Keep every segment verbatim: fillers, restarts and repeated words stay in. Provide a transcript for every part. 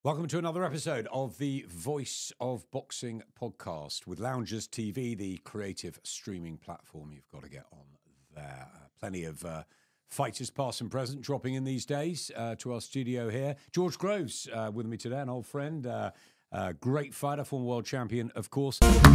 Welcome to another episode of the Voice of Boxing podcast with Loungers T V, the creative streaming platform you've got to get on there. Uh, plenty of uh, fighters past and present dropping in these days uh, to our studio here. George Groves uh, with me today, an old friend, uh, uh, great fighter, former world champion, of course.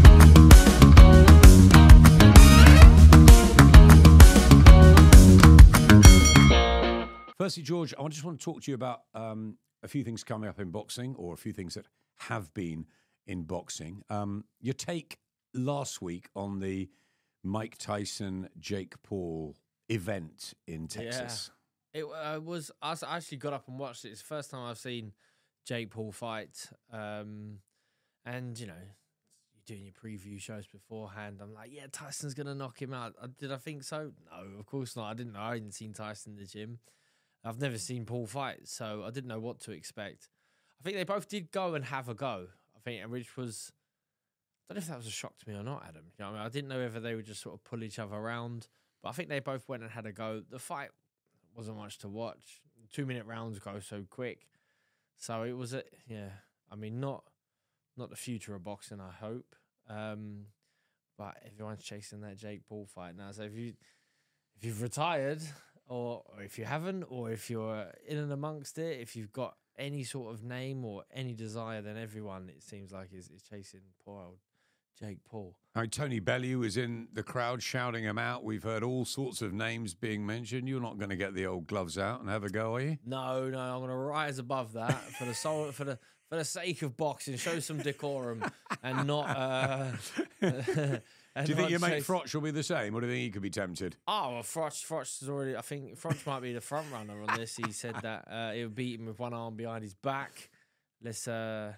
Firstly, George, I just want to talk to you about um, a few things coming up in boxing, or a few things that have been in boxing. Um, your take last week on the Mike Tyson, Jake Paul event in Texas. Yeah. It uh, was, I actually got up and watched it. It's the first time I've seen Jake Paul fight. Um, and, you know, you're doing your preview shows beforehand. I'm like, yeah, Tyson's going to knock him out. Uh, did I think so? No, of course not. I didn't know. I hadn't seen Tyson in the gym. I've never seen Paul fight, so I didn't know what to expect. I think they both did go and have a go, I think, which was, I don't know if that was a shock to me or not, Adam. You know, I mean, I didn't know whether they would just sort of pull each other around, but I think they both went and had a go. The fight wasn't much to watch. Two-minute rounds go so quick. So it was, a, yeah, I mean, not not the future of boxing, I hope. Um, but everyone's chasing that Jake Paul fight now. So if, you, if you've retired... Or, or if you haven't, or if you're in and amongst it, if you've got any sort of name or any desire, then everyone, it seems like, is, is chasing poor old Jake Paul. I mean, Tony Bellew is in the crowd shouting him out. We've heard all sorts of names being mentioned. You're not going to get the old gloves out and have a go, are you? No, no, I'm going to rise above that for the soul, for the for the sake of boxing. Show some decorum and not. Uh, do you think your mate Froch will be the same, or do you think he could be tempted? Oh, well, Froch, Froch is already. I think Froch might be the front runner on this. He said that uh, he'll beat him with one arm behind his back. Let's. Uh,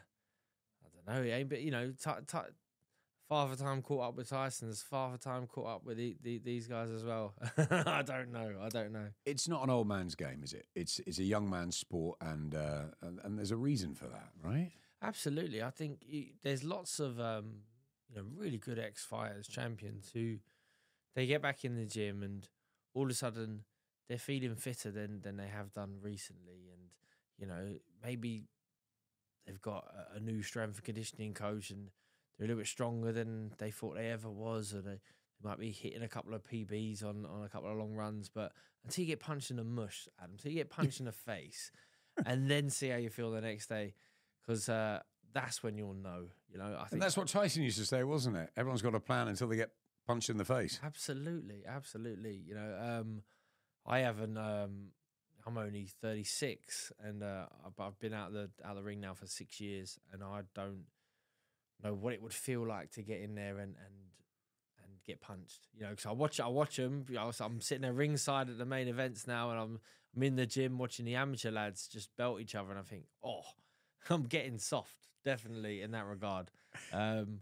I don't know. He ain't, but you know, t- t- Father Time caught up with Tyson's. Father Time caught up with the, the, these guys as well. I don't know. I don't know. It's not an old man's game, is it? It's it's a young man's sport, and uh, and, and there's a reason for that, right? Absolutely. I think you, there's lots of um, you know really good ex-fighters, champions who they get back in the gym and all of a sudden they're feeling fitter than than they have done recently, and you know maybe they've got a, a new strength and conditioning coach and they're a little bit stronger than they thought they ever was, or they, they might be hitting a couple of P Bs on, on a couple of long runs. But until you get punched in the mush, Adam, until you get punched in the face, and then see how you feel the next day, because uh, that's when you'll know. You know, I think and that's what Tyson used to say, wasn't it? Everyone's got a plan until they get punched in the face. Absolutely, absolutely. You know, um, I haven't. Um, I'm only thirty-six, and uh, I've, I've been out of the out of the ring now for six years, and I don't know what it would feel like to get in there and and and get punched. You know, because I watch I watch them. You know, so I'm sitting there ringside at the main events now, and I'm I'm in the gym watching the amateur lads just belt each other, and I think, oh, I'm getting soft, definitely in that regard. Um,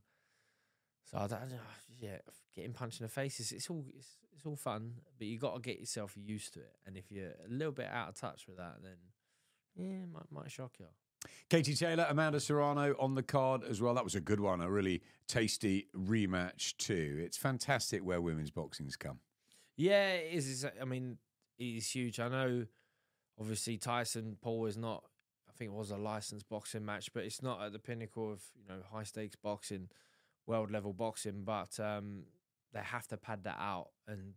so I don't, yeah, getting punched in the face is it's all it's, it's all fun, but you got to get yourself used to it. And if you're a little bit out of touch with that, then yeah, it might might shock you. Katie Taylor, Amanda Serrano on the card as well. That was a good one, a really tasty rematch too. It's fantastic where women's boxing's come. Yeah, it is. I mean, it is huge. I know, obviously, Tyson Paul is not, I think it was a licensed boxing match, but it's not at the pinnacle of, you know, high stakes boxing, world level boxing, but um, they have to pad that out. And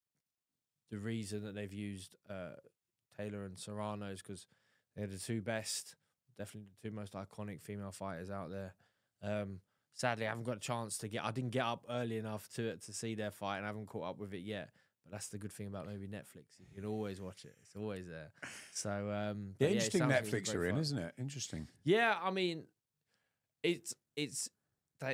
the reason that they've used uh, Taylor and Serrano is because they're the two best, definitely the two most iconic female fighters out there. Um, sadly, I haven't got a chance to get, I didn't get up early enough to to see their fight, and I haven't caught up with it yet. But that's the good thing about maybe Netflix. You can always watch it. It's always there. So, um, yeah, yeah, interesting like Netflix are in, fight. isn't it? Interesting. Yeah, I mean, it's, it's, they,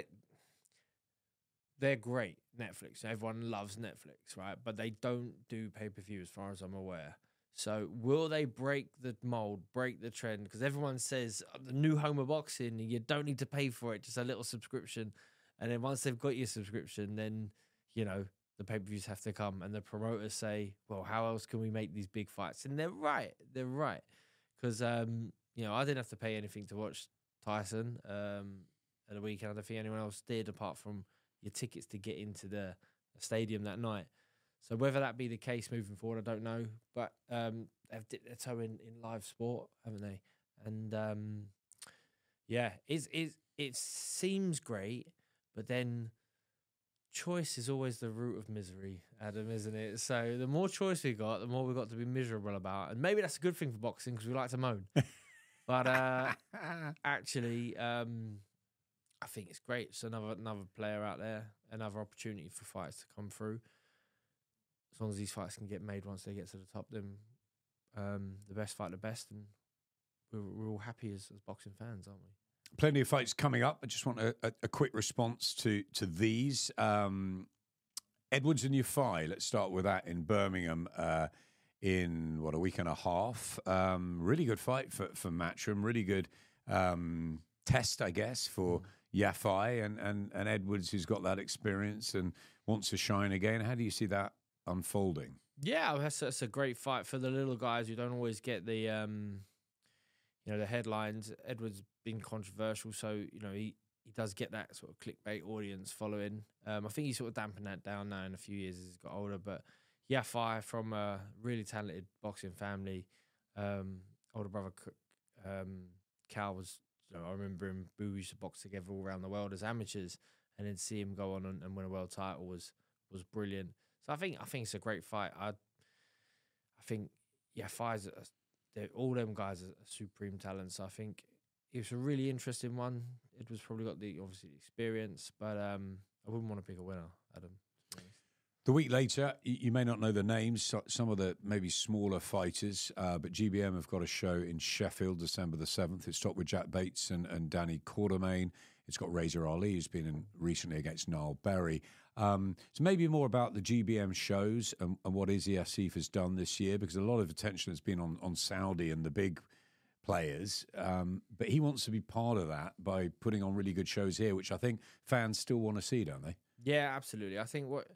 they're great, Netflix. Everyone loves Netflix, right? But they don't do pay-per-view as far as I'm aware. So will they break the mold, break the trend? Because everyone says oh, the new home of boxing, you don't need to pay for it, just a little subscription. And then once they've got your subscription, then, you know, the pay-per-views have to come. And the promoters say, well, how else can we make these big fights? And they're right. They're right. Because, um, you know, I didn't have to pay anything to watch Tyson um, at the weekend. I don't think anyone else did, apart from your tickets to get into the stadium that night. So whether that be the case moving forward, I don't know. But um, they've dipped their toe in, in live sport, haven't they? And um, Yeah, it's, it's, it seems great, but then choice is always the root of misery, Adam, isn't it? So the more choice we got, the more we got to be miserable about. And maybe that's a good thing for boxing because we like to moan. But uh, actually, um, I think it's great. It's another another player out there, another opportunity for fights to come through. As long as these fights can get made once they get to the top, then um, the best fight the best, and we're, we're all happy as, as boxing fans, aren't we? Plenty of fights coming up. I just want a, a, a quick response to to these. Um, Edwards and Yafai, let's start with that in Birmingham uh, in, what, a week and a half. Um, really good fight for, for Matchroom. Really good um, test, I guess, for Yafai and, and, and Edwards, who's got that experience and wants to shine again. How do you see that unfolding? Yeah, that's, that's a great fight for the little guys who don't always get the... Um You know, the headlines. Edwards been controversial, so, you know, he, he does get that sort of clickbait audience following. Um, I think he's sort of dampened that down now in a few years as he's got older. But Yafai, from a really talented boxing family, um, older brother um, Cal was, you know, I remember him, we used to box together all around the world as amateurs, and then see him go on and, and win a world title was was brilliant. So I think I think it's a great fight. I I think Yafai's a all them guys are supreme talents. So I think it was a really interesting one. It was probably got the obviously the experience, but um, I wouldn't want to pick a winner, Adam. To be honest. The week later, you may not know the names, some of the maybe smaller fighters, uh, but G B M have got a show in Sheffield, December the seventh. It's stopped with Jack Bates and, and Danny Quartermain. It's got Razor Ali, who's been in recently against Niall Berry. Um, so maybe more about the G B M shows and, and what Izzy Asif has done this year, because a lot of attention has been on, on Saudi and the big players. Um, but he wants to be part of that by putting on really good shows here, which I think fans still want to see, don't they? Yeah, absolutely. I think what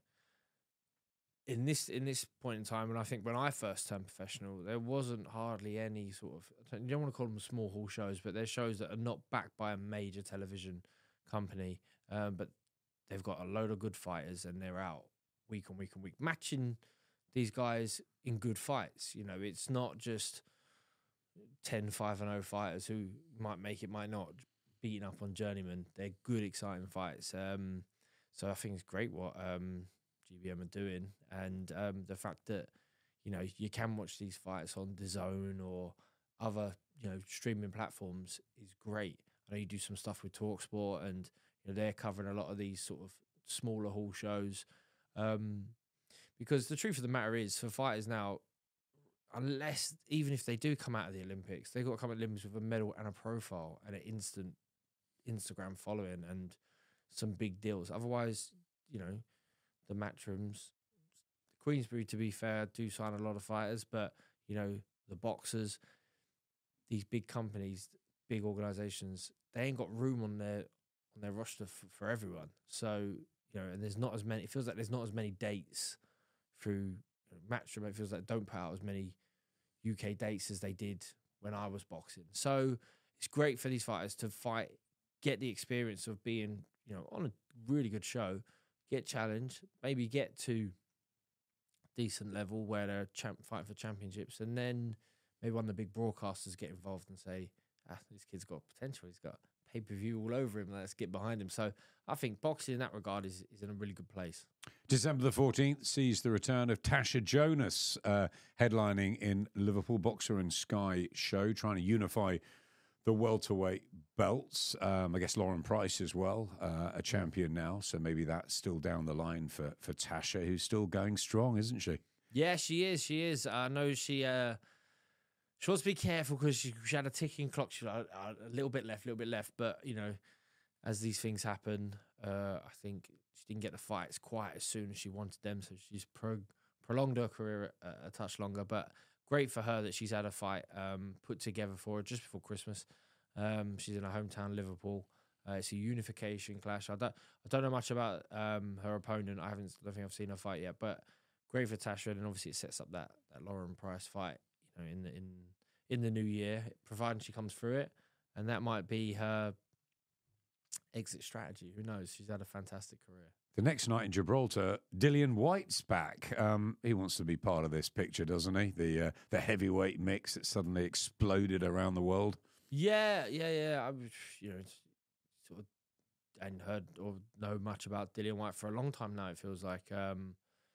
in this in this point in time, and I think when I first turned professional, there wasn't hardly any sort of, you don't want to call them small hall shows, but they're shows that are not backed by a major television company, um, but they've got a load of good fighters and they're out week on week on week, matching these guys in good fights. You know, it's not just ten five and oh fighters who might make it, might not, beating up on journeymen. They're good, exciting fights. Um, so I think it's great what um, G B M are doing. And um, the fact that, you know, you can watch these fights on DAZN or other, you know, streaming platforms is great. I know you do some stuff with TalkSport, and you know, they're covering a lot of these sort of smaller hall shows. Um, because the truth of the matter is, for fighters now, unless, even if they do come out of the Olympics, they've got to come at the Olympics with a medal and a profile and an instant Instagram following and some big deals. Otherwise, you know, the Matchrooms, Queensbury, to be fair, do sign a lot of fighters, but, you know, the boxers, these big companies, big organisations, they ain't got room on their on their roster for, for everyone. So, you know, and there's not as many, it feels like there's not as many dates through you know, Matchroom. It feels like don't put out as many U K dates as they did when I was boxing. So it's great for these fighters to fight, get the experience of being, you know, on a really good show, get challenged, maybe get to decent level where they're champ fighting for championships, and then maybe one of the big broadcasters get involved and say, ah, this kid's got potential, he's got pay-per-view all over him, let's get behind him. So I think boxing in that regard is, is in a really good place. December the fourteenth sees the return of Tasha Jonas uh, headlining in Liverpool. Boxer and Sky show, trying to unify the welterweight belts. Um, I guess Lauren Price as well, uh, a champion now, so maybe that's still down the line for, for Tasha, who's still going strong, isn't she? Yeah, she is, she is. I know she... Uh, She wants to be careful because she, she had a ticking clock. She had a, a little bit left, a little bit left. But, you know, as these things happen, uh, I think she didn't get the fights quite as soon as she wanted them. So she's pro prolonged her career a, a touch longer. But great for her that she's had a fight um, put together for her just before Christmas. Um, she's in her hometown, Liverpool. Uh, it's a unification clash. I don't, I don't know much about um, her opponent. I haven't, I don't think I've seen her fight yet. But great for Tasha. And obviously it sets up that, that Lauren Price fight. You know, in the in in the new year, providing she comes through it, and that might be her exit strategy. Who knows? She's had a fantastic career. The next night in Gibraltar, Dillian White's back. Um, he wants to be part of this picture, doesn't he? The uh, the heavyweight mix that suddenly exploded around the world. Yeah, yeah, yeah. I was, you know, it's sort of hadn't heard or know much about Dillian White for a long time now. It feels like um,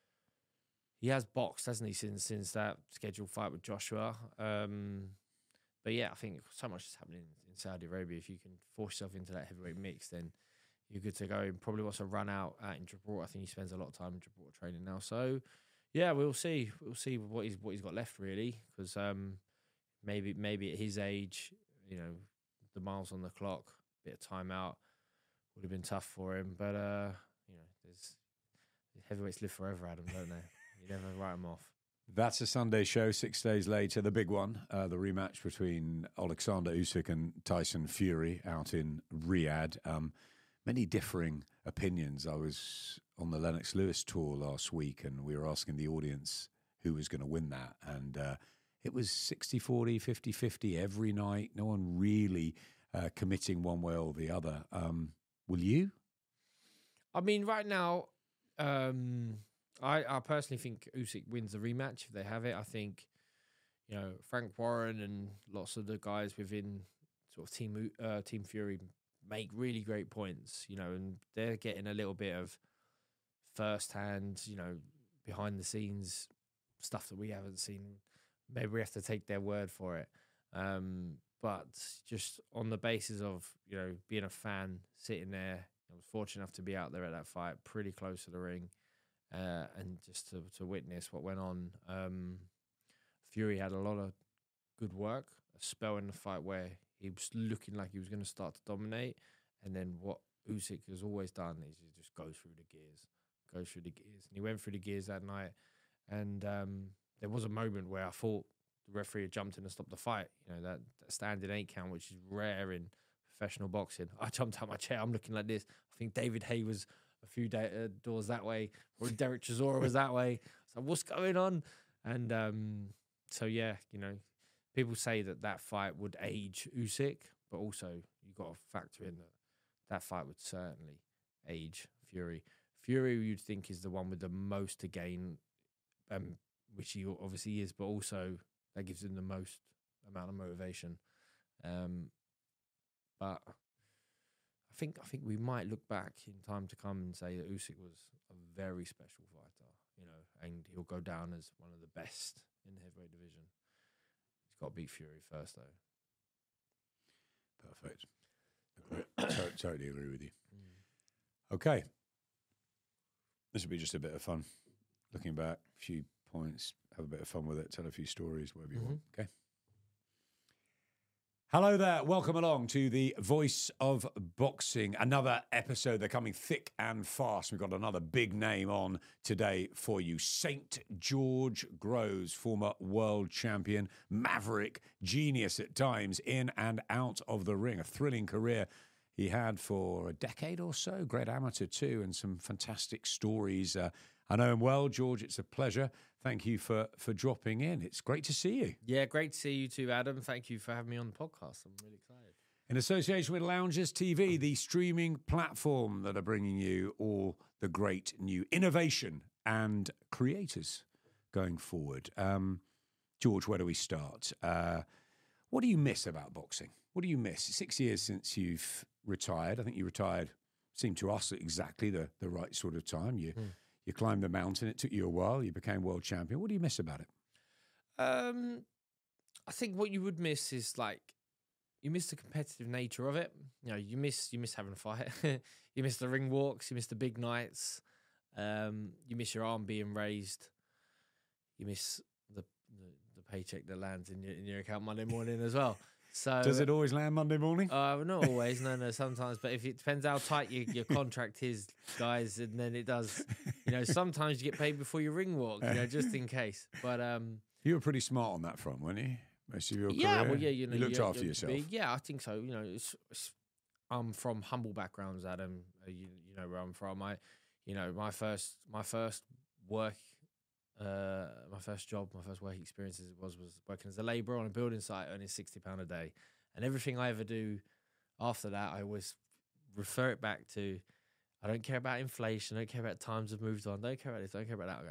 he has boxed, hasn't he, since since that scheduled fight with Joshua. Um, but yeah, I think so much is happening in Saudi Arabia. If you can force yourself into that heavyweight mix, then you're good to go. He probably wants to run out out in Gibraltar. I think he spends a lot of time in Gibraltar training now. So yeah, we'll see. We'll see what he's what he's got left really, because um, maybe maybe at his age, you know, the miles on the clock, bit of time out would have been tough for him. But uh, you know, there's heavyweights live forever, Adam, don't they? You never write them off. That's a Sunday show. Six days later, the big one, uh, the rematch between Alexander Usyk and Tyson Fury out in Riyadh. Um, many differing opinions. I was on the Lennox Lewis tour last week, and we were asking the audience who was going to win that. And uh, it was sixty forty, fifty fifty every night. No one really uh, committing one way or the other. Um, will you? I mean, right now, um, I, I personally think Usyk wins the rematch if they have it. I think, you know, Frank Warren and lots of the guys within sort of Team uh, Team Fury make really great points, you know, and they're getting a little bit of first-hand, you know, behind-the-scenes stuff that we haven't seen. Maybe we have to take their word for it. Um, but just on the basis of, you know, being a fan, sitting there, I was fortunate enough to be out there at that fight, pretty close to the ring, uh, and just to, to witness what went on. Um, Fury had a lot of good work, a spell in the fight where he was looking like he was going to start to dominate, and then what Usyk has always done is he just goes through the gears, goes through the gears. And he went through the gears that night, and um, there was a moment where I thought the referee had jumped in and stopped the fight. You know, that, that standing eight count, which is rare in professional boxing. I jumped out my chair. I'm looking like this. I think David Hay was a few da- uh, doors that way, or Derek Chisora was that way. So what's going on? And um, so, yeah, you know, people say that that fight would age Usyk, but also you've got to factor in that that fight would certainly age Fury. Fury, you'd think, is the one with the most to gain, um, which he obviously is, but also that gives him the most amount of motivation. Um, but I think I think we might look back in time to come and say that Usyk was a very special fighter, you know, and he'll go down as one of the best in the heavyweight division. He's got to beat Fury first, though. Perfect. Agree. Totally agree with you. Mm. Okay. This will be just a bit of fun. Looking back, a few points, have a bit of fun with it, tell a few stories, whatever you mm-hmm. want. Okay. Hello there. Welcome along to the Voice of Boxing. Another episode. They're coming thick and fast. We've got another big name on today for you. Saint George Groves, former world champion, maverick, genius at times, in and out of the ring. A thrilling career he had for a decade or so. Great amateur too, and some fantastic stories. Uh, I know him well, George. It's a pleasure. Thank you for, for dropping in. It's great to see you. Yeah, great to see you too, Adam. Thank you for having me on the podcast. I'm really excited. In association with Loungers T V, the streaming platform that are bringing you all the great new innovation and creators going forward. Um, George, where do we start? Uh, what do you miss about boxing? What do you miss? Six years since you've retired. I think you retired, seemed to us at exactly the, the right sort of time. You... Mm. You climbed the mountain. It took you a while. You became world champion. What do you miss about it? Um, I think what you would miss is like you miss the competitive nature of it. You know, you miss you miss having a fight. You miss the ring walks. You miss the big nights. Um, you miss your arm being raised. You miss the the, the paycheck that lands in your in your account Monday morning as well. So does it always land Monday morning? Uh, not always, no, no, sometimes. But if it depends how tight your, your contract is, guys, and then it does. You know, sometimes you get paid before your ring walk, you know, just in case. But um, you were pretty smart on that front, weren't you? Most of your yeah, career. well, yeah, you know, you looked you're, after you're yourself. Big. Yeah, I think so. You know, it's, it's, I'm from humble backgrounds, Adam. Uh, you, you know where I'm from. I, you know, my first, my first work. Uh, my first job, my first work experiences was was working as a labourer on a building site, earning sixty pound a day. And everything I ever do after that, I always refer it back to, I don't care about inflation, I don't care about times have moved on, I don't care about this, I don't care about that. I, go,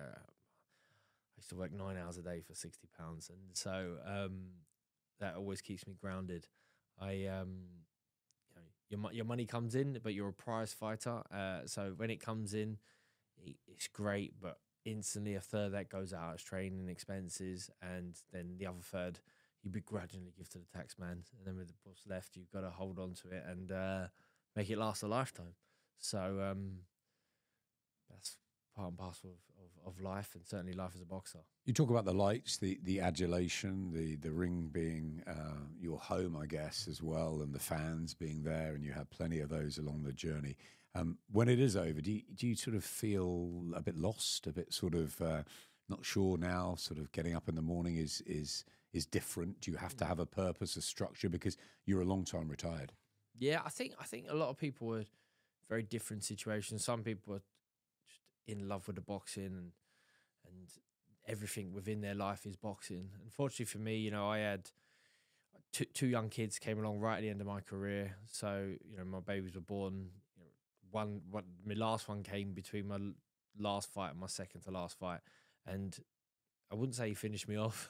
I used to work nine hours a day for sixty pounds. And so um, that always keeps me grounded. I um, you know, your mo- your money comes in, but you're a prize fighter. Uh, so when it comes in, i- it's great, but instantly a third that goes out as training expenses, and then the other third you begrudgingly give to the tax man, and then with the what's left, you've got to hold on to it and uh, make it last a lifetime. So um, that's part and parcel of, of, of life, and certainly life as a boxer. You talk about the lights, the the adulation, the the ring being uh, your home, I guess, as well, and the fans being there, and you have plenty of those along the journey. Um, when it is over, do you, do you sort of feel a bit lost, a bit sort of uh, not sure now? Sort of getting up in the morning is is is different. Do you have to have a purpose, a structure, because you're a long time retired? Yeah, I think I think a lot of people are very different situations. Some people are just in love with the boxing, and and everything within their life is boxing. Unfortunately for me, you know, I had two, two young kids came along right at the end of my career. So, you know, my babies were born. You know, one, one, my last one came between my l- last fight and my second to last fight, and I wouldn't say he finished me off.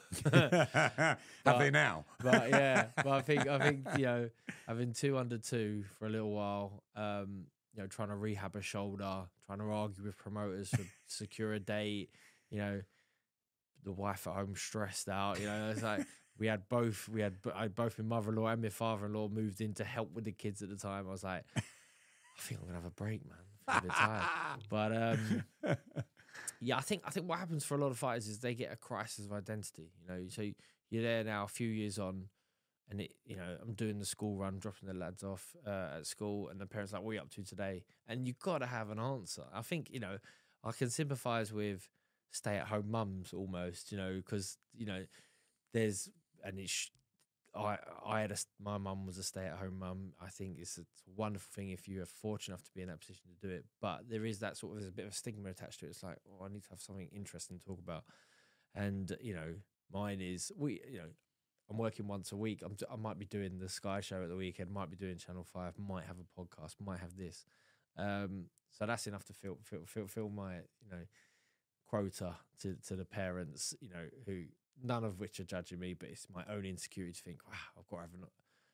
Have But- they now? But yeah, but I think I think you know, having two under two for a little while, um, you know, trying to rehab a shoulder, trying to argue with promoters for secure a date, you know, the wife at home stressed out. You know, it's like we had both we had I had both my mother-in-law and my father-in-law moved in to help with the kids at the time. I was like, I think I'm gonna have a break, man. I feel a bit tired. But um, yeah, I think I think what happens for a lot of fighters is they get a crisis of identity. You know, so you're there now, a few years on, and it, you know, I'm doing the school run, dropping the lads off uh, at school, and the parents are like, "What are you up to today?" And you've got to have an answer. I think, you know, I can sympathise with stay-at-home mums almost, you know, because you know, there's and it's. I I had a s- my mum was a stay-at-home mum. I think it's a, it's a wonderful thing if you're fortunate enough to be in that position to do it. But there is that sort of there's a bit of a stigma attached to it. It's like, oh, I need to have something interesting to talk about. And you know, mine is we. You know, I'm working once a week. I'm d- I might be doing the Sky Show at the weekend. Might be doing Channel Five. Might have a podcast. Might have this. Um, so that's enough to fill fill fill, fill my you know quota to to the parents. You know who none of which are judging me, but it's my own insecurity to think, wow, I've got to have an.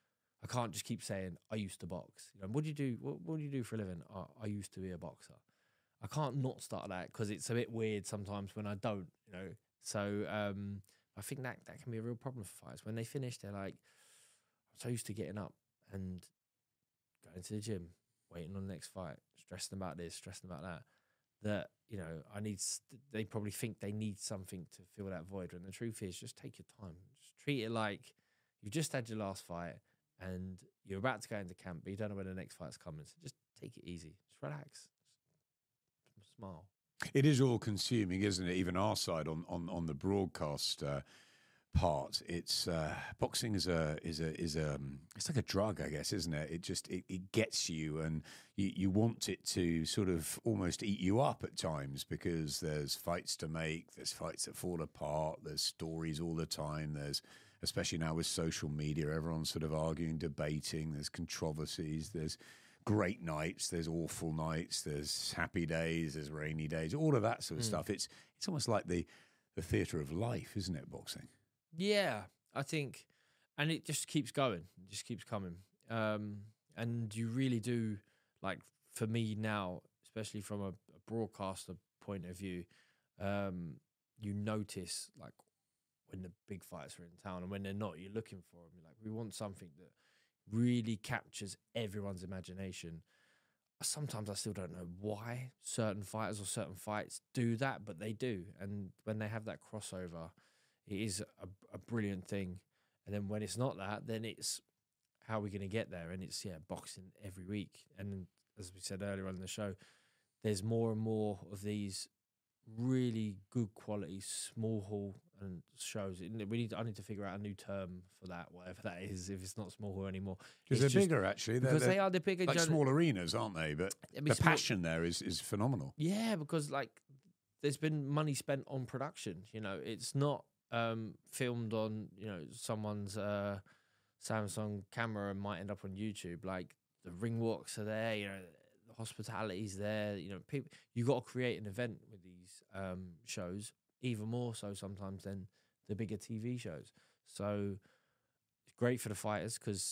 I can't just keep saying I used to box. You know, what do you do? What, what do you do for a living? Oh, I used to be a boxer. I can't not start that because it's a bit weird sometimes when I don't. You know, so um, I think that that can be a real problem for fighters when they finish. They're like, I'm so used to getting up and going to the gym, waiting on the next fight, stressing about this, stressing about that. That you know, I need. st- They probably think they need something to fill that void. When the truth is, just take your time. Just treat it like you've just had your last fight and you're about to go into camp, but you don't know when the next fight's coming. So just take it easy. Just relax. Just smile. It is all consuming, isn't it? Even our side on on on the broadcast uh, part, it's uh, boxing is a is a is a um, it's like a drug, I guess, isn't it? It just it, it gets you, and you, you want it to sort of almost eat you up at times because there's fights to make, there's fights that fall apart, there's stories all the time, there's especially now with social media, everyone's sort of arguing, debating, there's controversies, there's great nights, there's awful nights, there's happy days, there's rainy days, all of that sort of Mm. stuff. It's it's almost like the the theatre of life, isn't it, boxing? Yeah, I think, and it just keeps going, it just keeps coming. Um, and you really do, like, for me now, especially from a, a broadcaster point of view, um, you notice, like, when the big fights are in town and when they're not, you're looking for them. You're like, we want something that really captures everyone's imagination. Sometimes I still don't know why certain fighters or certain fights do that, but they do. And when they have that crossover, it is a, a brilliant thing. And then when it's not that, then it's how are we going to get there? And it's, yeah, boxing every week. And as we said earlier on in the show, there's more and more of these really good quality small hall and shows. It- We need. I need to figure out a new term for that, whatever that is. If it's not small hall anymore, Because It's they're just- bigger, actually. They're, because they're they are the bigger. like John- small arenas, aren't they? But I mean, the small- passion there is is phenomenal. Yeah, because like there's been money spent on production. You know, it's not um, filmed on you know someone's uh, Samsung camera and might end up on YouTube. Like the ring walks are there. You know, the hospitality's there. You know, people. You got to create an event with these um, shows, even more so sometimes than the bigger T V shows. So it's great for the fighters because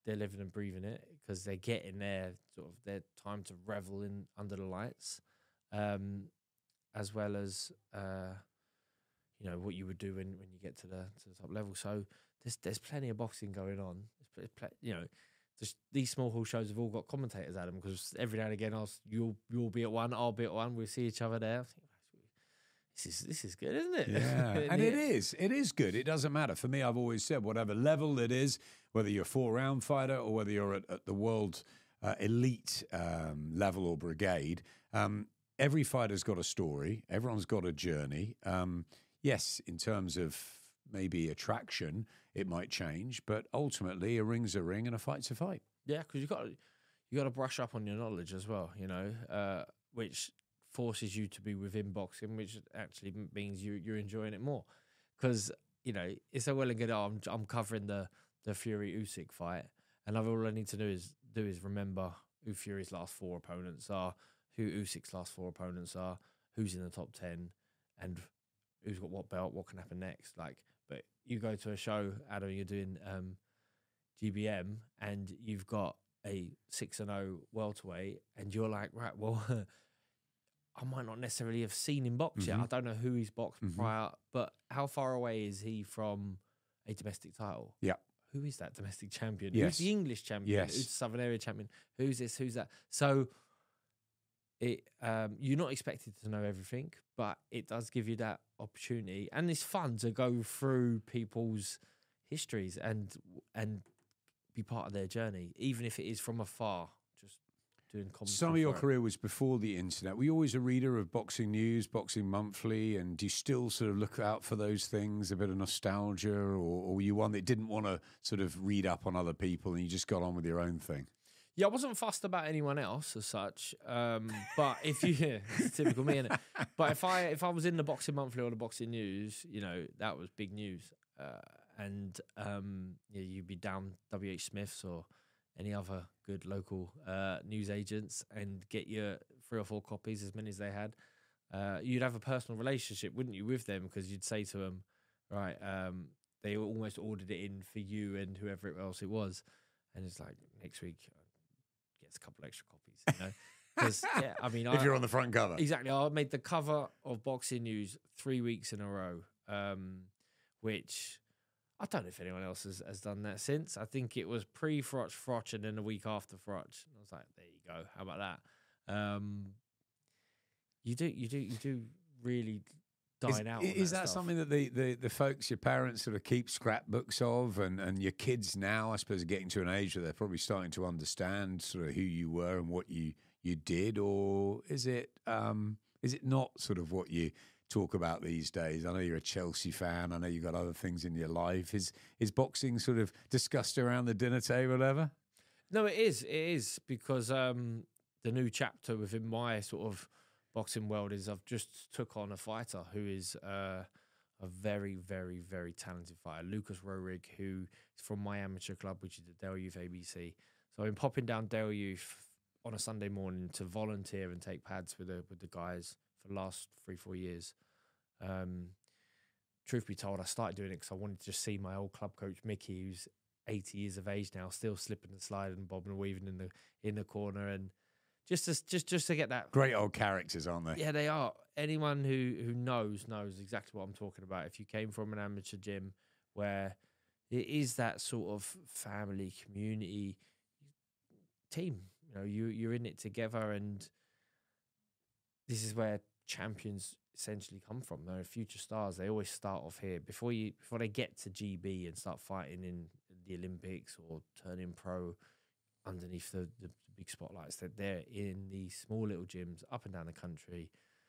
they're living and breathing it because they're getting their sort of their time to revel in under the lights, um, as well as uh, you know what you would do when, when you get to the to the top level. So there's there's plenty of boxing going on. There's pl- you know, just these small hall shows have all got commentators at them because every now and again, I'll you'll you'll be at one, I'll be at one. We'll see each other there. I think, This is this is good, isn't it? Yeah, and it is. It is good. It doesn't matter. For me, I've always said, whatever level it is, whether you're a four-round fighter or whether you're at, at the world uh, elite um, level or brigade, um, every fighter's got a story. Everyone's got a journey. Um, yes, in terms of maybe attraction, it might change, but ultimately, a ring's a ring and a fight's a fight. Yeah, because you got you got to brush up on your knowledge as well. You know, uh, which forces you to be within boxing, which actually means you you're enjoying it more. Because you know it's so well and good. Oh, I'm I'm covering the the Fury Usyk fight, and I've all I need to do is do is remember who Fury's last four opponents are, who Usyk's last four opponents are, who's in the top ten, and who's got what belt, what can happen next. Like, but you go to a show, Adam, you're doing um, G B M, and you've got a six and zero welterweight, and you're like, right, well. I might not necessarily have seen him box Mm-hmm. yet. I don't know who he's boxed Mm-hmm. prior, but how far away is he from a domestic title? Yeah. Who is that domestic champion? Yes. Who's the English champion? Yes. Who's the Southern Area champion? Who's this? Who's that? So it um, you're not expected to know everything, but it does give you that opportunity, and it's fun to go through people's histories and and be part of their journey, even if it is from afar. Just doing commentary. Some of your for it. career was before the internet. Were you always a reader of Boxing News, Boxing Monthly, and do you still sort of look out for those things, a bit of nostalgia, or, or were you one that didn't want to sort of read up on other people and you just got on with your own thing? Yeah, I wasn't fussed about anyone else as such. Um, but if you, yeah, it's typical me, innit? But if I if I was in the Boxing Monthly or the Boxing News, you know, that was big news. Uh, and um, yeah, you'd be down W H Smith's or any other good local uh, news agents and get your three or four copies, as many as they had. Uh, you'd have a personal relationship, wouldn't you, with them? Because you'd say to them, right, um, they almost ordered it in for you and whoever else it was. And it's like, next week, gets a couple extra copies, you know? Because, yeah, I mean... If I, you're on the front cover. Exactly. I made the cover of Boxing News three weeks in a row, um, which... I don't know if anyone else has, has done that since. I think it was pre-Frotch, Frotch, and then a week after Frotch. I was like, there you go. How about that? Um, you do, you do, you do really dine Is, out. is on that, that stuff. something that the, the, the folks, your parents, sort of keep scrapbooks of, and, and your kids now, I suppose, are getting to an age where they're probably starting to understand sort of who you were and what you, you did, or is it um, is it not sort of what you talk about these days? I know you're a Chelsea fan. I know you've got other things in your life. Is is boxing sort of discussed around the dinner table ever? No, it is. It is because um, the new chapter within my sort of boxing world is I've just took on a fighter who is uh, a very, very, very talented fighter, Lucas Rohrig, who is from my amateur club, which is the Dale Youth A B C. So I've been popping down Dale Youth on a Sunday morning to volunteer and take pads with the with the guys for the last three, four years. Um, truth be told, I started doing it because I wanted to just see my old club coach Mickey, who's eighty years of age now, still slipping and sliding and bobbing and weaving in the in the corner, and just to just just to get that. Great old characters, aren't they? Yeah, they are. Anyone who who knows knows exactly what I'm talking about. If you came from an amateur gym where it is that sort of family community team, you know, you you're in it together, and this is where champions essentially come from. They're future stars. They always start off here before you before they get to G B and start fighting in the Olympics or turning pro underneath the, the big spotlights. That they're in these small little gyms up and down the country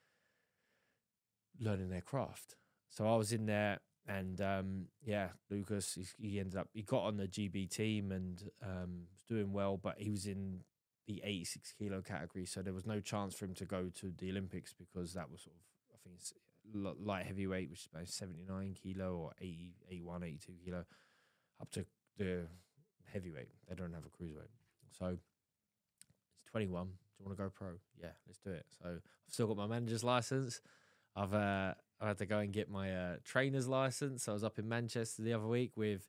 learning their craft. So I was in there, and um, yeah, Lucas, he, he ended up he got on the G B team and um, was doing well, but he was in the eighty-six kilo category, so there was no chance for him to go to the Olympics because that was sort of, I think it's light heavyweight, which is about seventy-nine kilo or eighty, eighty-one, eighty-two kilo, up to the heavyweight. They don't have a cruiserweight. So it's twenty-one. Do you want to go pro? Yeah, let's do it. So I've still got my manager's license. I've uh, I had to go and get my uh, trainer's license. I was up in Manchester the other week with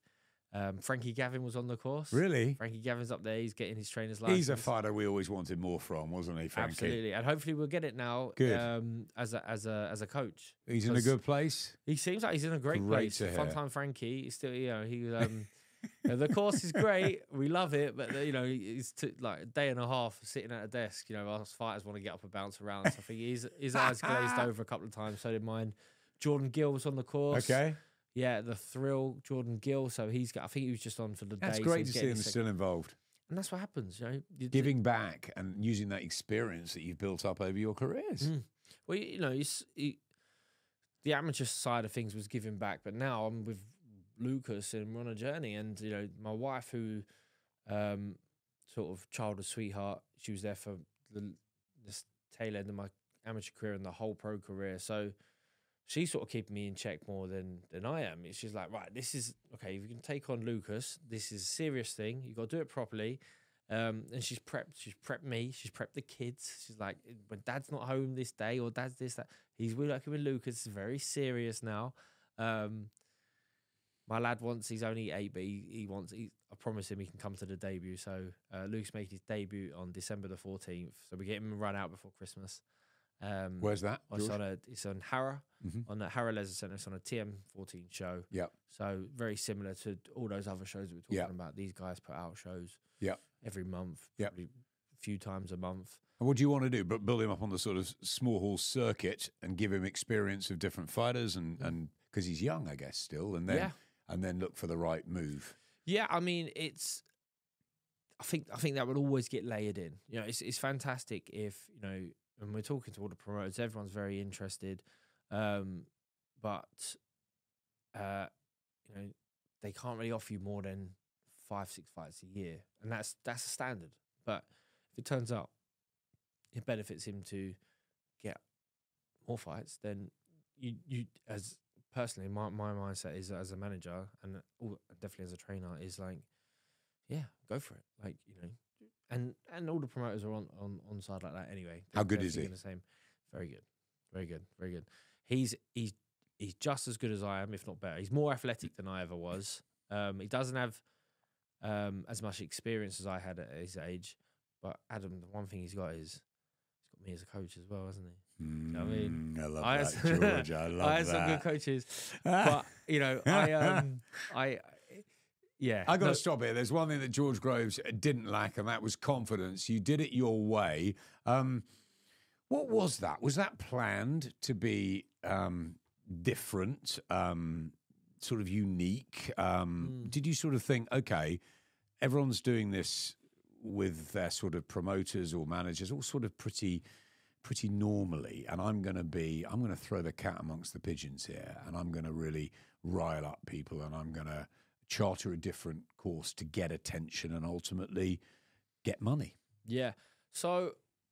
Um, Frankie Gavin was on the course. Really? Frankie Gavin's up there. He's getting his trainer's license. He's a fighter we always wanted more from, wasn't he, Frankie? Absolutely, and hopefully we'll get it now. Good. Um, as a as a as a coach. He's in a good place. He seems like he's in a great, Great place. to hear. Fun time, Frankie. He's still, you know, he um, you know, the course is great. We love it, but you know, it's t- like a day and a half sitting at a desk. You know, us fighters want to get up and bounce around. So I think his his eyes glazed over a couple of times. So did mine. Jordan Gill was on the course. Okay. Yeah, the thrill, Jordan Gill. So he's got. I think he was just on for the That's day. great so to he's see him getting his still involved. And that's what happens, you know. You- Giving back and using that experience that you've built up over your careers. Mm. Well, you know, it's, it, the amateur side of things was giving back, but now I'm with Lucas and we're on a journey. And you know, my wife, who um, sort of childhood sweetheart, she was there for the this tail end of my amateur career and the whole pro career. So she's sort of keeping me in check more than than I am. She's like, right, this is okay. If you can take on Lucas, this is a serious thing. You got to do it properly. Um, and she's prepped. She's prepped me. She's prepped the kids. She's like, when Dad's not home this day, or Dad's this that, he's working with Lucas. It's very serious now. Um, my lad wants. He's only eight, but he, he wants. He, I promise him he can come to the debut. So uh, Lucas made his debut on December the fourteenth. So we get him run out before Christmas. Um, Where's that? It's on a, it's on Harrow, Mm-hmm. on the Harrow Leisure Centre. It's on a T M fourteen show. Yep. So very similar to all those other shows we were talking Yep. about. These guys put out shows. Yep. Every month. Yep. Probably a few times a month. And what do you want to do? But build him up on the sort of small hall circuit and give him experience of different fighters, and and because he's young, I guess, still, and then Yeah. and then look for the right move. Yeah, I mean, it's. I think I think that would always get layered in. You know, it's it's fantastic if you know, and we're talking to all the promoters. Everyone's very interested, um, but uh, you know, they can't really offer you more than five, six fights a year, and that's that's a standard. But if it turns out it benefits him to get more fights, then you you as personally, my my mindset is as a manager and all, definitely as a trainer is like, yeah, go for it. Like, you know, and and all the promoters are on on, on side like that anyway. How They're- good they're is he? thinking the same. Very good, very good, very good. He's he's he's just as good as I am, if not better. He's more athletic than I ever was. Um, he doesn't have um as much experience as I had at his age. But Adam, the one thing he's got is he's got me as a coach as well, hasn't he? Mm, I mean, I love I that, had- George. I love I had some good that. coaches, but you know, I um, I, yeah, I got no, to stop here. There's one thing that George Groves didn't lack, and that was confidence. You did it your way. Um, what was that? Was that planned to be um, different, um, sort of unique? Um, Mm. Did you sort of think, okay, everyone's doing this with their sort of promoters or managers, all sort of pretty, pretty normally, and I'm going to be, I'm going to throw the cat amongst the pigeons here, and I'm going to really rile up people, and I'm going to charter a different course to get attention and ultimately get money. yeah. So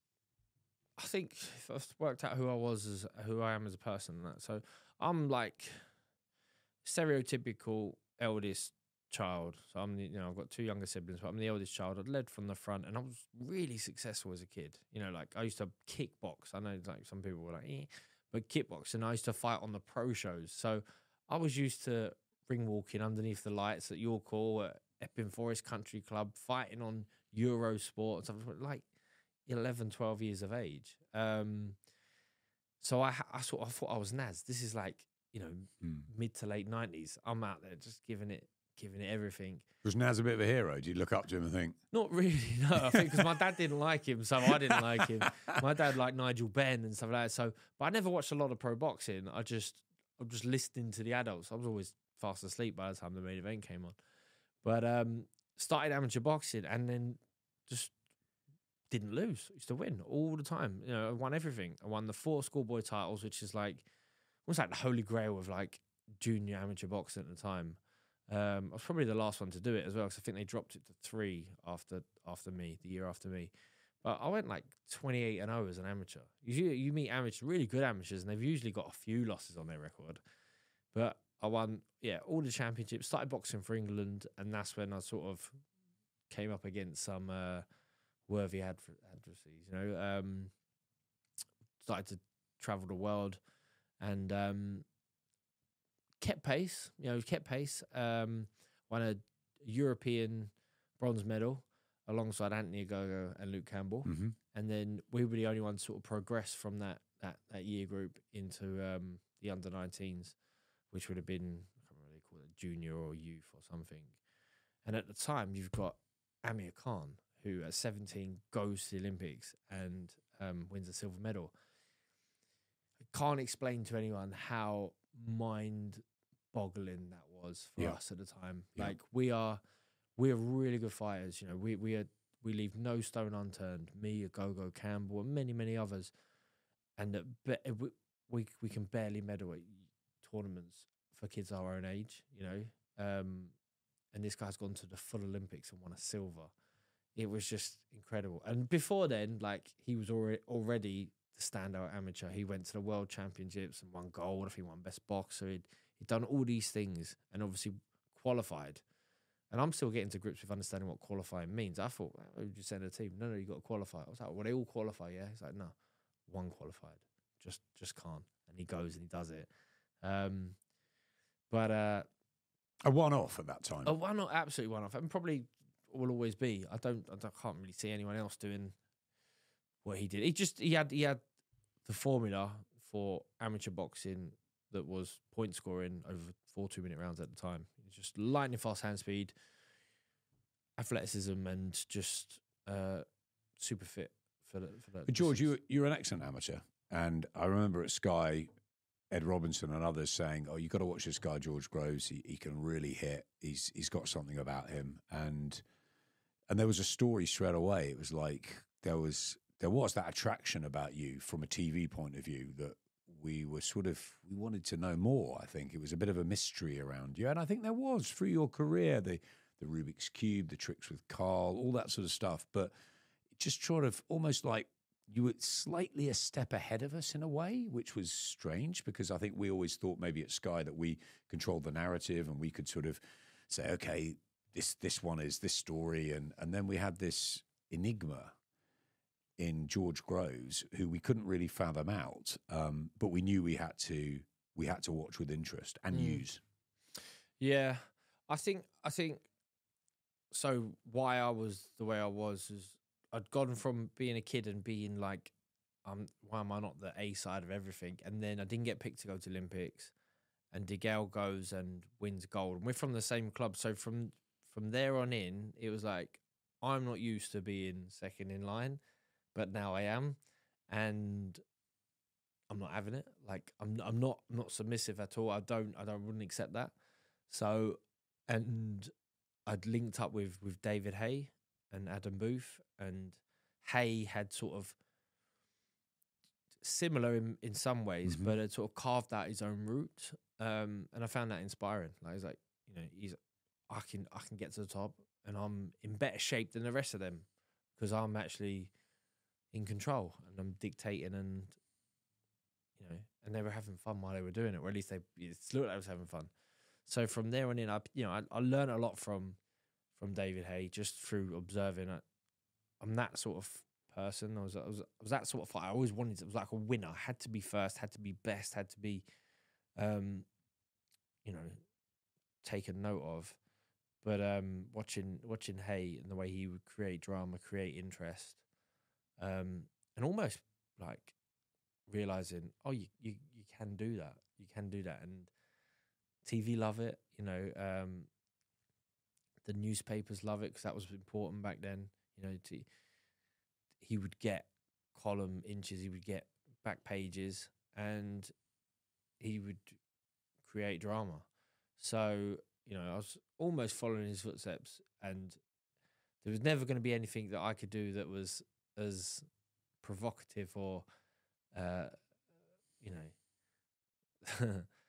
I think if I've worked out who I was as who I am as a person, and that so I'm like stereotypical eldest child. So I'm the, you know, I've got two younger siblings, but I'm the eldest child. I led from the front, and I was really successful as a kid. You know, like I used to kickbox. I know like some people were like, eh, but kickbox, and I used to fight on the pro shows. So I was used to ring walking underneath the lights at York Hall at Epping Forest Country Club, fighting on Eurosport and stuff like eleven, twelve years of age. Um, so I, I sort of thought I was Naz. This is like, you know, Mm. mid to late nineties. I'm out there just giving it, giving it everything. Was Naz a bit of a hero? Do you look up to him and think, Not really, no. I think because my dad didn't like him, so I didn't like him. My dad liked Nigel Benn and stuff like that. So, but I never watched a lot of pro boxing. I just, I'm just listening to the adults. I was always fast asleep by the time the main event came on. But um, started amateur boxing and then just didn't lose. Used to win all the time. You know, I won everything. I won the four schoolboy titles, which is like almost like the holy grail of like junior amateur boxing at the time. Um, I was probably the last one to do it as well, because I think they dropped it to three after after me, the year after me. But I went like twenty-eight and oh as an amateur. You you meet amateurs, really good amateurs, and they've usually got a few losses on their record. But I won, yeah, all the championships. Started boxing for England, and that's when I sort of came up against some uh, worthy adver- adversaries. You know, um, started to travel the world, and um, kept pace. You know, kept pace. Um, won a European bronze medal alongside Anthony Ogogo and Luke Campbell. Mm-hmm. And then we were the only ones sort of progressed from that that, that year group into um, the under nineteens, which would have been, I can't remember what they call it, junior or youth or something. And at the time, you've got Amir Khan, who at seventeen goes to the Olympics and um, wins a silver medal. I can't explain to anyone how mind-boggling that was for Yeah. us at the time. Yeah. Like we are, we are really good fighters. You know, we we are we leave no stone unturned. Me, Ogogo, Campbell, and many many others, and that be- we, we we can barely medal at tournaments for kids our own age. You know, um, and this guy's gone to the full Olympics and won a silver. It was just incredible. And before then, like he was already already the standout amateur. He went to the World Championships and won gold. I think he won best boxer. He'd, he'd done all these things and obviously qualified. And I'm still getting to grips with understanding what qualifying means. I thought, oh, you just send a team. No, no, you got to qualify. I was like, well, they all qualify, yeah? He's like, no, one qualified. Just just can't. And he goes and he does it. Um, but uh, A one-off at that time. a one, absolutely one off. And probably will always be. I don't, I don't, can't really see anyone else doing what he did. He just, he had, he had the formula for amateur boxing that was point scoring over four two-minute rounds at the time. It was just lightning fast hand speed, athleticism, and just uh, super fit for the. For that But George, distance. you, you're an excellent amateur. And I remember at Sky, Ed Robinson and others saying, oh, you've got to watch this guy, George Groves. He, he can really hit. He's He's got something about him. And and there was a story straight away. It was like there was there was that attraction about you from a T V point of view that we were sort of, we wanted to know more. I think it was a bit of a mystery around you. And I think there was through your career, the, the Rubik's Cube, the tricks with Carl, all that sort of stuff. But it just sort of almost like you were slightly a step ahead of us in a way, which was strange because I think we always thought maybe at Sky that we controlled the narrative and we could sort of say, okay, this this one is this story. And, and then we had this enigma in George Groves, who we couldn't really fathom out, um, but we knew we had to we had to watch with interest and Mm. use. Yeah, I think I think so. Why I was the way I was is I'd gone from being a kid and being like, um, why am I not the A side of everything? And then I didn't get picked to go to Olympics, and DeGale goes and wins gold. And we're from the same club, so from from there on in, it was like I'm not used to being second in line, but now I am, and I'm not having it. Like I'm, I'm not, I'm not submissive at all. I don't, I don't, wouldn't accept that. So, and I'd linked up with with David Hay and Adam Booth, and Hay had sort of similar in in some ways, Mhm. but had sort of carved out his own route. Um, and I found that inspiring. Like he's like, you know, he's, I can, I can get to the top, and I'm in better shape than the rest of them because I'm actually in control and I'm dictating, and you know, and they were having fun while they were doing it, or at least they it looked like I was having fun. So from there on in, I you know I, I learned a lot from from David Hay just through observing. I, I'm that sort of person. I was I was I was that sort of fighter. I always wanted to, it was like a winner. I had to be first, had to be best, had to be, um, you know, taken note of. But um, watching watching Hay and the way he would create drama, create interest. Um, and almost like realizing, oh, you, you you can do that. You can do that. And T V love it. You know, um, the newspapers love it because that was important back then. You know, to, he would get column inches, he would get back pages, and he would create drama. So, you know, I was almost following his footsteps, and there was never going to be anything that I could do that was as provocative or, uh, you know,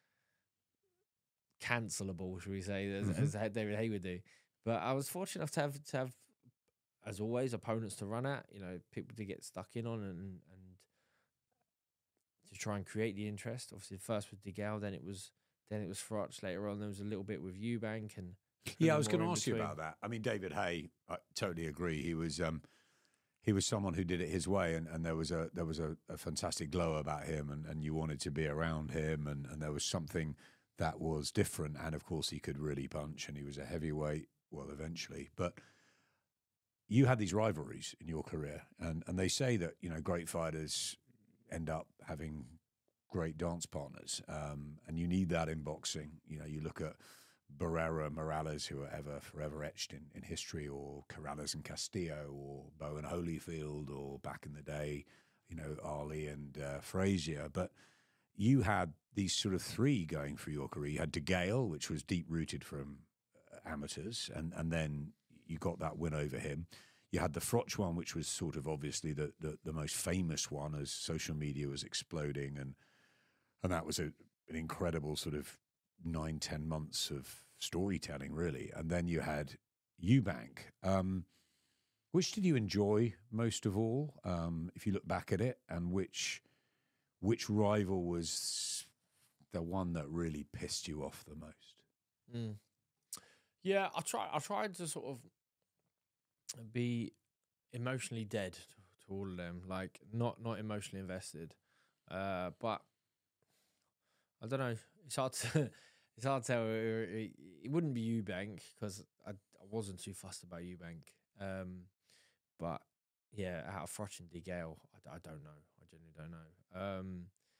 cancelable, should we say, as, Mhm. as David Hay would do. But I was fortunate enough to have, to have, as always, opponents to run at, you know, people to get stuck in on and and to try and create the interest. Obviously, first with DeGale, then it was then it was Frotch. Later on, there was a little bit with Eubank and Yeah, I was more going to in ask you between. about that. I mean, David Hay, I totally agree. He was um, he was someone who did it his way, and, and there was a there was a, a fantastic glow about him, and, and you wanted to be around him, and, and there was something that was different. And of course, he could really punch, and he was a heavyweight. Well, eventually, but you had these rivalries in your career, and and they say that you know great fighters end up having great dance partners, um, and you need that in boxing. You know, you look at Barrera, Morales, who are ever forever etched in, in history, or Corrales and Castillo, or Bowen Holyfield, or back in the day, you know, Ali and uh, Frazier. But you had these sort of three going through your career. You had De Gale, which was deep rooted from uh, amateurs, and and then you got that win over him. You had the Froch one, which was sort of obviously the the, the most famous one as social media was exploding, and and that was a, an incredible sort of nine, ten months of storytelling, really. And then you had Eubank. Um, which did you enjoy most of all, um, if you look back at it, and which which rival was the one that really pissed you off the most? Mm. Yeah, I try. I tried to sort of be emotionally dead to, to all of them, like not not emotionally invested. Uh, but I don't know. It's hard to it's hard to tell. It, it, it wouldn't be Eubank because I, I wasn't too fussed about Eubank. Um, but yeah, out of Froch and De Gale, I, I don't know. I genuinely don't know. Um,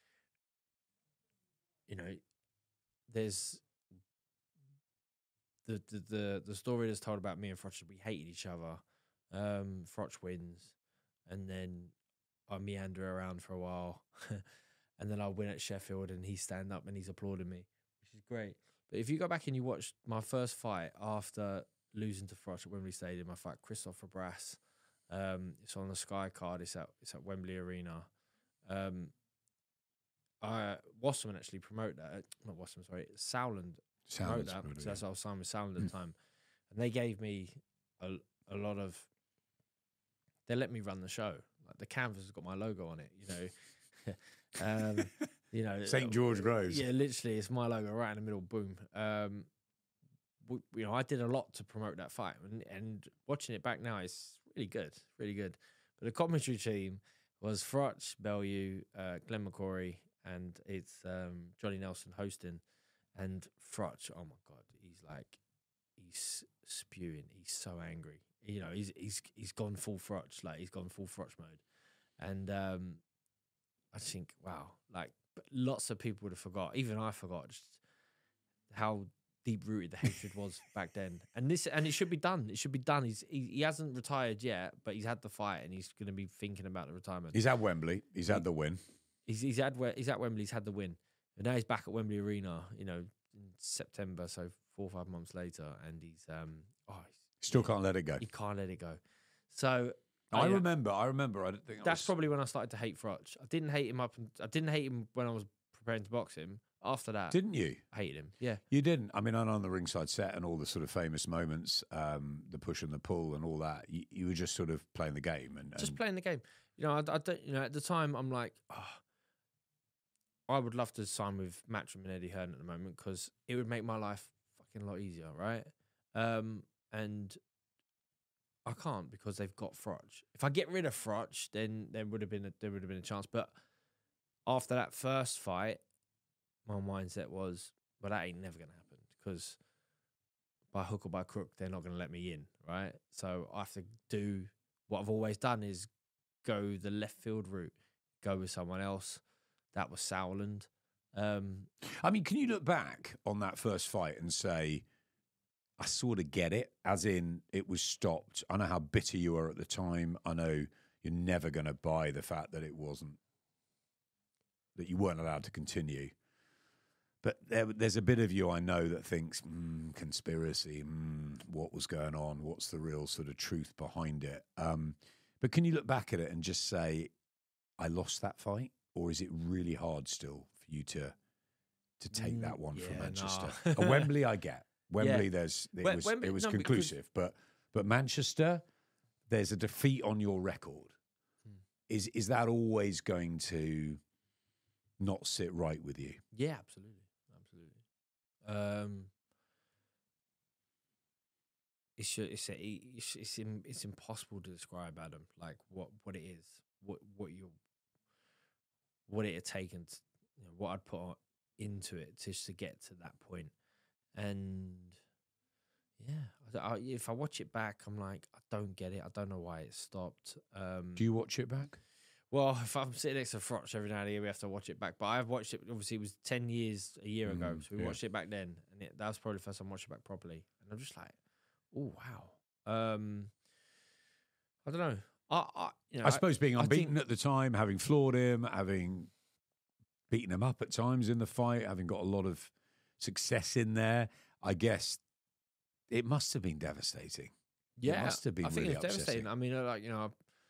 you know, there's the the the, the story that's told about me and Froch. We hated each other. Um, Froch wins, and then I meander around for a while. And then I win at Sheffield, and he's standing up and he's applauding me, which is great. But if you go back and you watch my first fight after losing to Froch at Wembley Stadium, I fight Christopher Brass. Um, it's on the Sky card. It's at it's at Wembley Arena. Um, I Wasserman actually promote that. Not Wasserman, sorry, Sowland promote that. So that's why I was signed with Sowland at the time, and they gave me a a lot of. They let me run the show. Like the canvas has got my logo on it, you know. um, you know, Saint George Groves. Yeah, literally, it's my logo right in the middle. Boom. Um, we, you know, I did a lot to promote that fight, and, and watching it back now, it's really good, really good. But the commentary team was Froch, Bellew, uh, Glenn McCorry, and it's um, Johnny Nelson hosting. And Froch, oh my god, he's like, he's spewing. He's so angry. You know, he's he's he's gone full Froch, like he's gone full Froch mode, and um. I think, wow, like lots of people would have forgot. Even I forgot just how deep rooted the hatred was back then. And this, and it should be done. It should be done. He's he, he hasn't retired yet, but he's had the fight, and he's going to be thinking about the retirement. He's at Wembley. He's had the win. He's he's had he's at Wembley. He's had the win, and now he's back at Wembley Arena. You know, in September, so four or five months later, and he's um oh he's, still can't let it go. He can't let it go. So. I remember. I remember. I don't think that's was... probably when I started to hate Froch. I didn't hate him up. And, I didn't hate him when I was preparing to box him. After that, didn't you? I hated him. Yeah, you didn't. I mean, I know on the ringside set and all the sort of famous moments, um, the push and the pull and all that. You, you were just sort of playing the game and, and... just playing the game. You know, I, I don't. You know, at the time, I'm like, oh, I would love to sign with Matchroom and Eddie Hearn at the moment because it would make my life fucking a lot easier, right? Um, and. I can't because they've got Froch. If I get rid of Froch, then there would have been a, there would have been a chance. But after that first fight, my mindset was, well, that ain't never going to happen because by hook or by crook, they're not going to let me in, right? So I have to do what I've always done is go the left field route, go with someone else. That was Sowland. Um, I mean, can you look back on that first fight and say, I sort of get it, as in it was stopped. I know how bitter you were at the time. I know you're never going to buy the fact that it wasn't, that you weren't allowed to continue. But there, there's a bit of you I know that thinks, mm, conspiracy, mm, what was going on? What's the real sort of truth behind it? Um, but can you look back at it and just say, I lost that fight? Or is it really hard still for you to to take that one yeah, from Manchester? Nah. At Wembley, I get. Wembley, yeah. there's it Wem- was Wembley, it was no, conclusive, but but Manchester, there's a defeat on your record. Hmm. Is is that always going to not sit right with you? Yeah, absolutely, absolutely. Um, it's it's a, it's it's, in, it's impossible to describe, Adam. Like what, what it is, what what you what it had taken, to, you know, what I'd put on, into it just to get to that point. And yeah, I, I, if I watch it back, I'm like, I don't get it. I don't know why it stopped. Um, Do you watch it back? Well, if I'm sitting next to Frotch every now and again, we have to watch it back. But I've watched it, obviously, it was ten years a year ago. Mm, So we yeah. watched it back then. And it, that was probably the first time I watched it back properly. And I'm just like, oh, wow. Um, I don't know. I, I, you know, I suppose being I unbeaten think- at the time, having floored him, having beaten him up at times in the fight, having got a lot of success in there, I guess it must have been devastating. yeah, must have been I think really it's devastating. upsetting. I mean, like, you know, I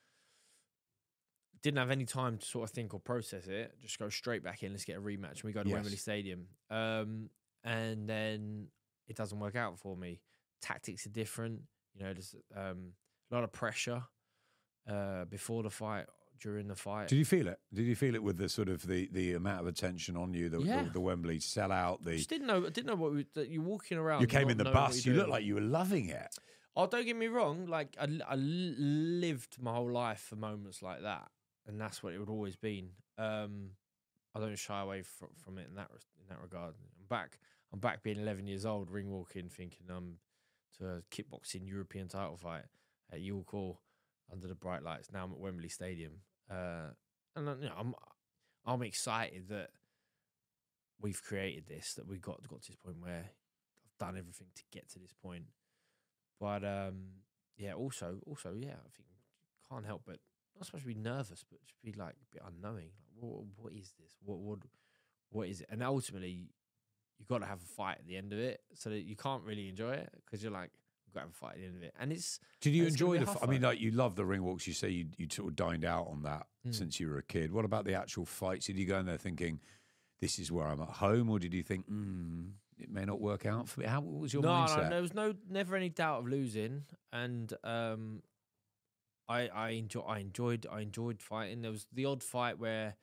didn't have any time to sort of think or process it. Just go straight back in. Let's get a rematch. And we go to Yes. Wembley Stadium. Um, and then it doesn't work out for me. Tactics are different. You know, there's um, a lot of pressure uh, before the fight, during the fight. Did you feel it? Did you feel it with the sort of the, the amount of attention on you, the, Yeah. the, the Wembley sellout? I The just didn't know. I didn't know what we, that you're walking around. you came not in the knowing what bus. you're You looked doing. like you were loving it. Oh, don't get me wrong. Like I, I lived my whole life for moments like that, and that's what it would always been. Um, I don't shy away from, from it in that in that regard. I'm back. I'm back being eleven years old, ring walking, thinking I'm to a kickboxing European title fight at York Hall under the bright lights. Now I'm at Wembley Stadium, uh, and you know, I'm I'm excited that we've created this, that we got got to this point where I've done everything to get to this point. But um, yeah, also, also, yeah, I think can't help but not supposed to be nervous, but just be like a bit unknowing. Like, what, what is this? What, what, what is it? And ultimately, you got to have a fight at the end of it, so that you can't really enjoy it because you're like, we've got to have a fight at the end of it. And it's Did you it's gonna enjoy be the? a f- hard I mean, fight. like you love the ring walks. You say you you sort of dined out on that Mm. since you were a kid. What about the actual fights? Did you go in there thinking, "This is where I'm at home," or did you think, mm, "It may not work out for me"? How what was your no, mindset? no, there was no never any doubt of losing, and um, I I enjoy I enjoyed I enjoyed fighting. There was the odd fight where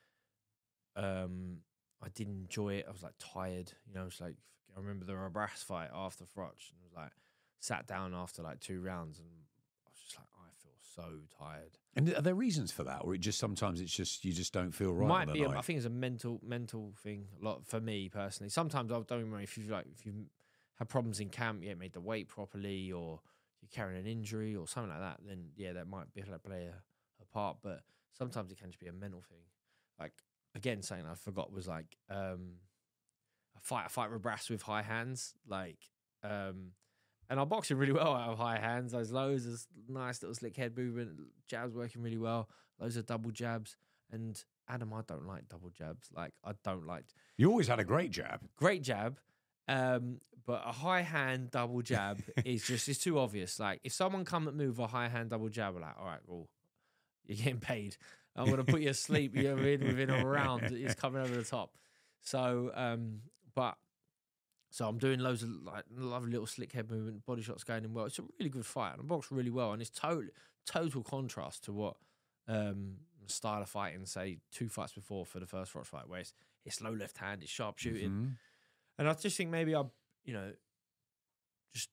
um I didn't enjoy it. I was like tired, you know. It's like I remember the Rabras fight after Frotch, and it was like sat down after like two rounds, and I was just like, I feel so tired. And are there reasons for that, or it just sometimes it's just you just don't feel right? Might on be. the A, I night? think it's a mental mental thing. A lot for me personally. Sometimes I don't remember if you like if you have problems in camp, you ain't made the weight properly, or you're carrying an injury or something like that. Then yeah, that might be like play a, a part. But sometimes it can just be a mental thing. Like again, something I forgot was like um, a fight. A fight with Brass with high hands, like. Um, And I'm boxing really well out of high hands. There's loads of nice little slick head movement. Jabs working really well. Loads of double jabs. And Adam, I don't like double jabs. Like, I don't like... You always had a great jab. Great jab. Um, but a high hand double jab is just... It's too obvious. Like, if someone come at me with a high hand double jab, I'm like, all right, well, you're getting paid. I'm going to put you asleep. You're in within a round. It's coming over the top. So, um, but... So I'm doing loads of like lovely little slick head movement, body shots going in well. It's a really good fight, and I box really well, and it's total total contrast to what um, style of fighting, say two fights before for the first Rock fight, where it's, it's low left hand, it's sharp shooting, Mhm. and I just think maybe I, you know, just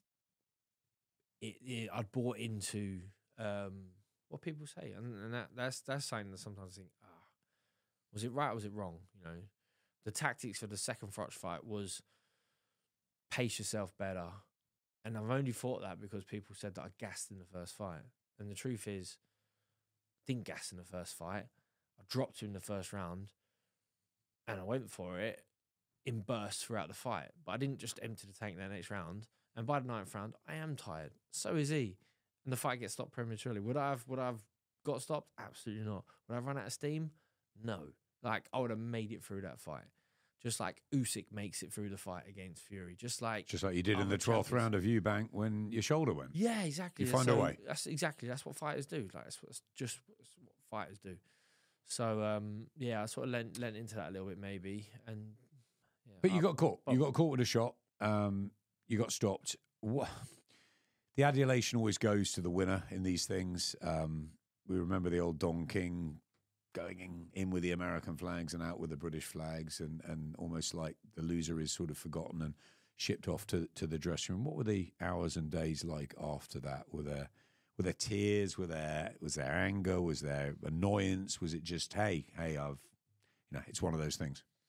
it, it I'd bought into um, what people say, and, and that that's that's something that sometimes I think, ah, was it right or was it wrong? You know, the tactics for the second Frotch fight was pace yourself better. And I've only thought that because people said that I gassed in the first fight. And the truth is, didn't gas in the first fight. I dropped him in the first round and I went for it in bursts throughout the fight. But I didn't just empty the tank that next round. And by the ninth round, I am tired. So is he. And the fight gets stopped prematurely. Would I have, would I have got stopped? Absolutely not. Would I have run out of steam? No. Like, I would have made it through that fight. Just like Usyk makes it through the fight against Fury. Just like Just like you did in other the twelfth champions. round of Eubank when your shoulder went. Yeah, exactly. You find a So way. That's exactly that's what fighters do. Like that's, what, that's just that's what fighters do. So um, yeah, I sort of lent, lent into that a little bit maybe. And yeah, But you I- got caught. but- You got caught with a shot. Um, you got stopped. What? The adulation always goes to the winner in these things. Um, we remember the old Don King going in, in with the American flags and out with the British flags, and, and almost like the loser is sort of forgotten and shipped off to, to the dressing room. What were the hours and days like after that? Were there were there tears? Were there was there anger? Was there annoyance? Was it just hey hey I've you know it's one of those things?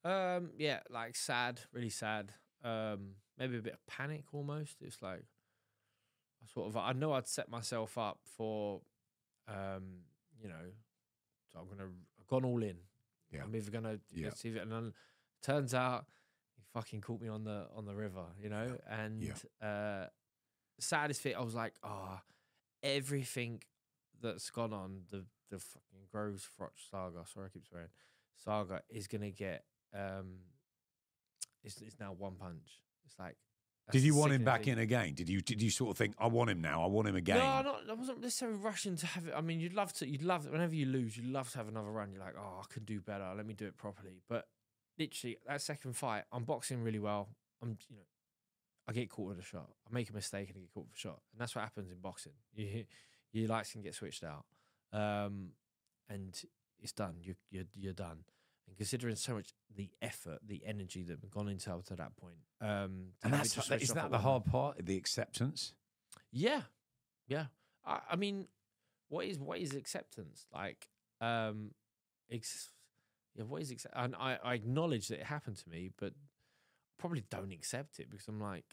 Um, yeah, like sad, really sad. Um, maybe a bit of panic almost. It's like I sort of I know I'd set myself up for, um, you know, so I'm gonna I've gone all in. Yeah. I'm either gonna Yeah. see it, and then turns out he fucking caught me on the on the river, you know. Yeah. And Yeah. uh, saddest thing, I was like, ah, everything that's gone on the the fucking Groves Froch saga. Sorry, I keep swearing. Saga is gonna get um, it's it's now one punch. It's like. Did that's you the want him sickening back thing. in again? Did you did you sort of think, I want him now, I want him again? No, not, I wasn't necessarily rushing to have it. I mean, you'd love to, you'd love, whenever you lose, you'd love to have another run. You're like, oh, I could do better. Let me do it properly. But literally, that second fight, I'm boxing really well. I'm, you know, I get caught with a shot. I make a mistake and I get caught with a shot. And that's what happens in boxing. You, your lights can get switched out. Um, and it's done. You're, you're, you're done. And considering so much the effort, the energy that had gone into up to that point, um, to And have it that's just switched is off that at the one hard part, the acceptance? Yeah, yeah. I, I mean, what is what is acceptance like? Um, ex- yeah, what is accept? And I, I acknowledge that it happened to me, but probably don't accept it because I'm like,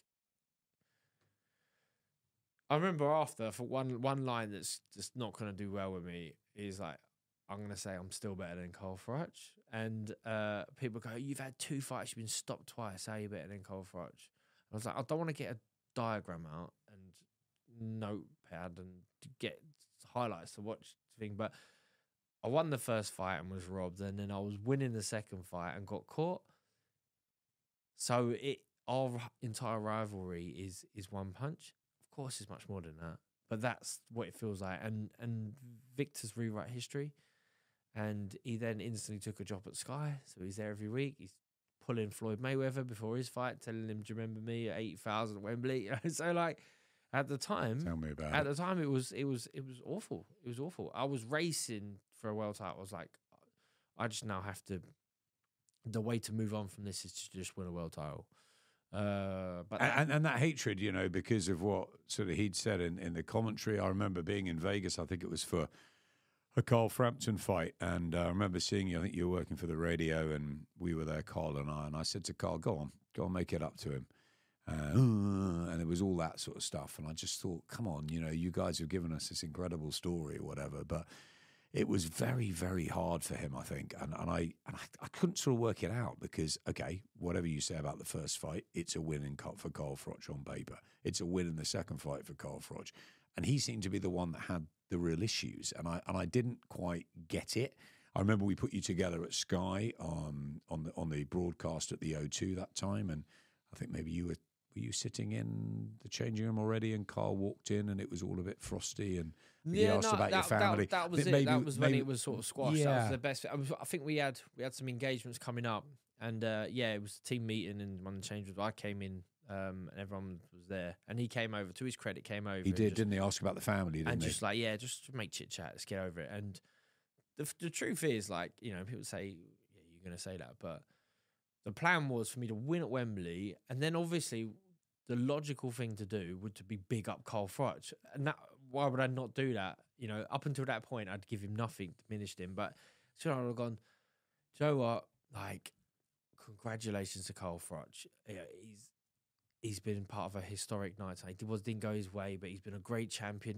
I remember after for one one line that's just not going to do well with me is like, I'm going to say I'm still better than Carl Froch, and uh, people go, you've had two fights, you've been stopped twice. How are you better than Carl Froch? I was like, I don't want to get a diagram out and notepad and to get highlights to watch the thing, but I won the first fight and was robbed, and then I was winning the second fight and got caught. So it our entire rivalry is is one punch. Of course, it's much more than that, but that's what it feels like. And and Victor's rewrite history, and he then instantly took a job at Sky, so he's there every week. He's pulling Floyd Mayweather before his fight, telling him, "Do you remember me at eight thousand at Wembley?" So like. At the time, Tell me about at it. the time, it was it was it was awful. It was awful. I was racing for a world title. I was like, I just now have to. The way to move on from this is to just win a world title. Uh, but And, that, and, and that hatred, you know, because of what sort of he'd said in, in the commentary. I remember being in Vegas, I think it was for a Carl Frampton fight. And uh, I remember seeing you, I think you were working for the radio, and we were there, Carl and I. And I said to Carl, go on, go on, make it up to him. Uh, and it was all that sort of stuff. And I just thought, come on, you know, you guys have given us this incredible story or whatever. But it was very, very hard for him, I think. And, and, I, and I I couldn't sort of work it out because, okay, whatever you say about the first fight, it's a win in for Carl Froch on paper. It's a win in the second fight for Carl Froch. And he seemed to be the one that had the real issues. And I and I didn't quite get it. I remember we put you together at Sky um, on the on the broadcast at the O two that time. And I think maybe you were Were you sitting in the changing room already, and Carl walked in, and it was all a bit frosty, and he yeah, asked no, about that, your family? That, that was But it. maybe- that was when maybe- it was sort of squashed. That Yeah. was the best. I, was, I think we had we had some engagements coming up, and uh, yeah, it was a team meeting, and one of the change rooms. I came in, um, and everyone was there, and he came over. To his credit, came over. He and did, just, didn't he? Ask about the family, didn't and he? just like, yeah, just make chit chat. Let's get over it. And the the truth is, like, you know, people say, yeah, you're going to say that, but the plan was for me to win at Wembley, and then obviously the logical thing to do would to be big up Carl Froch. And that, why would I not do that? You know, up until that point, I'd give him nothing, diminished him. But so I'd have gone, do you know what? Like, congratulations to Carl Froch. Yeah, he's he's been part of a historic night. He was didn't go his way, but he's been a great champion.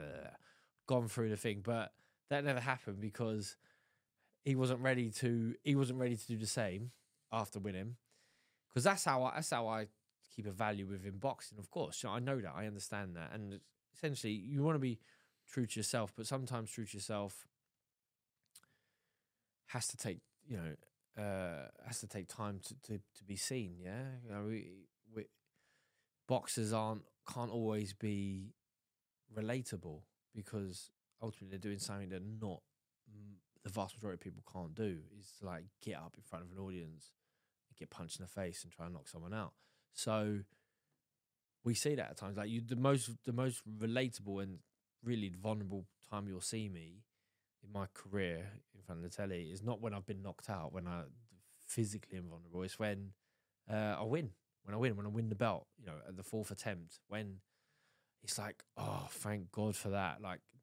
Gone through the thing, but that never happened because he wasn't ready to. He wasn't ready to do the same after winning. Because that's how I, that's how I keep a value within boxing. Of course, you know, I know that, I understand that, and essentially, you want to be true to yourself, but sometimes true to yourself has to take, you know, uh, has to take time to, to, to be seen. Yeah, you know, we, we boxers aren't can't always be relatable because ultimately they're doing something that not the vast majority of people can't do. Is to like get up in front of an audience, get punched in the face, and try and knock someone out. So we see that at times. Like you, the most the most relatable and really vulnerable time you'll see me in my career in front of the telly is not when I've been knocked out, when I physically am vulnerable. It's when uh, I win, when I win, when I win the belt. You know, at the fourth attempt, when it's like, oh, thank God for that. Like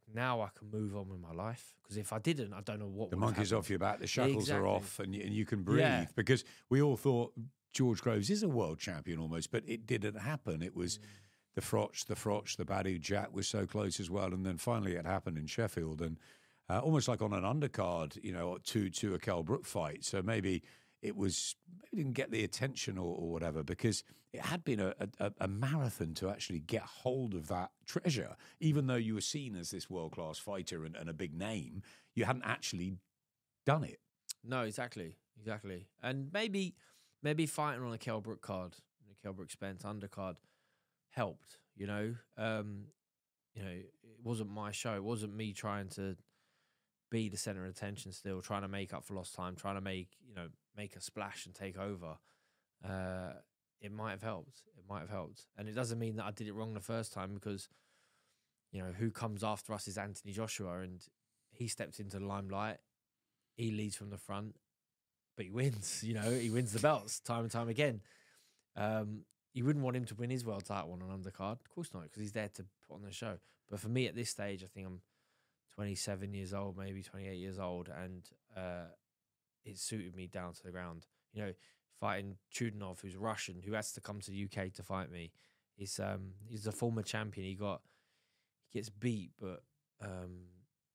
now I can move on with my life. Because if I didn't, I don't know what The would have monkey's happened. off your back, the shackles Exactly. are off, and, y- and you can breathe. Yeah. Because we all thought George Groves is a world champion almost, but it didn't happen. It was the Froch, the Froch, the Badu. Jack was so close as well. And then finally it happened in Sheffield. And uh, almost like on an undercard, you know, to, to a Kell Brook fight. So maybe it was, maybe didn't get the attention or, or whatever, because it had been a, a, a marathon to actually get hold of that treasure. Even though you were seen as this world-class fighter and, and a big name, you hadn't actually done it. No, exactly, exactly. And maybe, maybe fighting on a Kell Brook card, the Kell Brook Spence undercard, helped. You know, um, you know, it wasn't my show. It wasn't me trying to be the center of attention. Still trying to make up for lost time, trying to make you know make a splash and take over. Uh, it might have helped. It might have helped, and it doesn't mean that I did it wrong the first time, because you know who comes after us is Anthony Joshua, and he stepped into the limelight. He leads from the front, but he wins. You know, he wins the belts time and time again. Um, you wouldn't want him to win his world title on an undercard, of course not, because he's there to put on the show. But for me at this stage, I think I'm twenty-seven years old, maybe twenty-eight years old, and uh, it suited me down to the ground. You know, fighting Chudinov, who's Russian, who has to come to the U K to fight me. He's um he's a former champion. He got he gets beat, but um,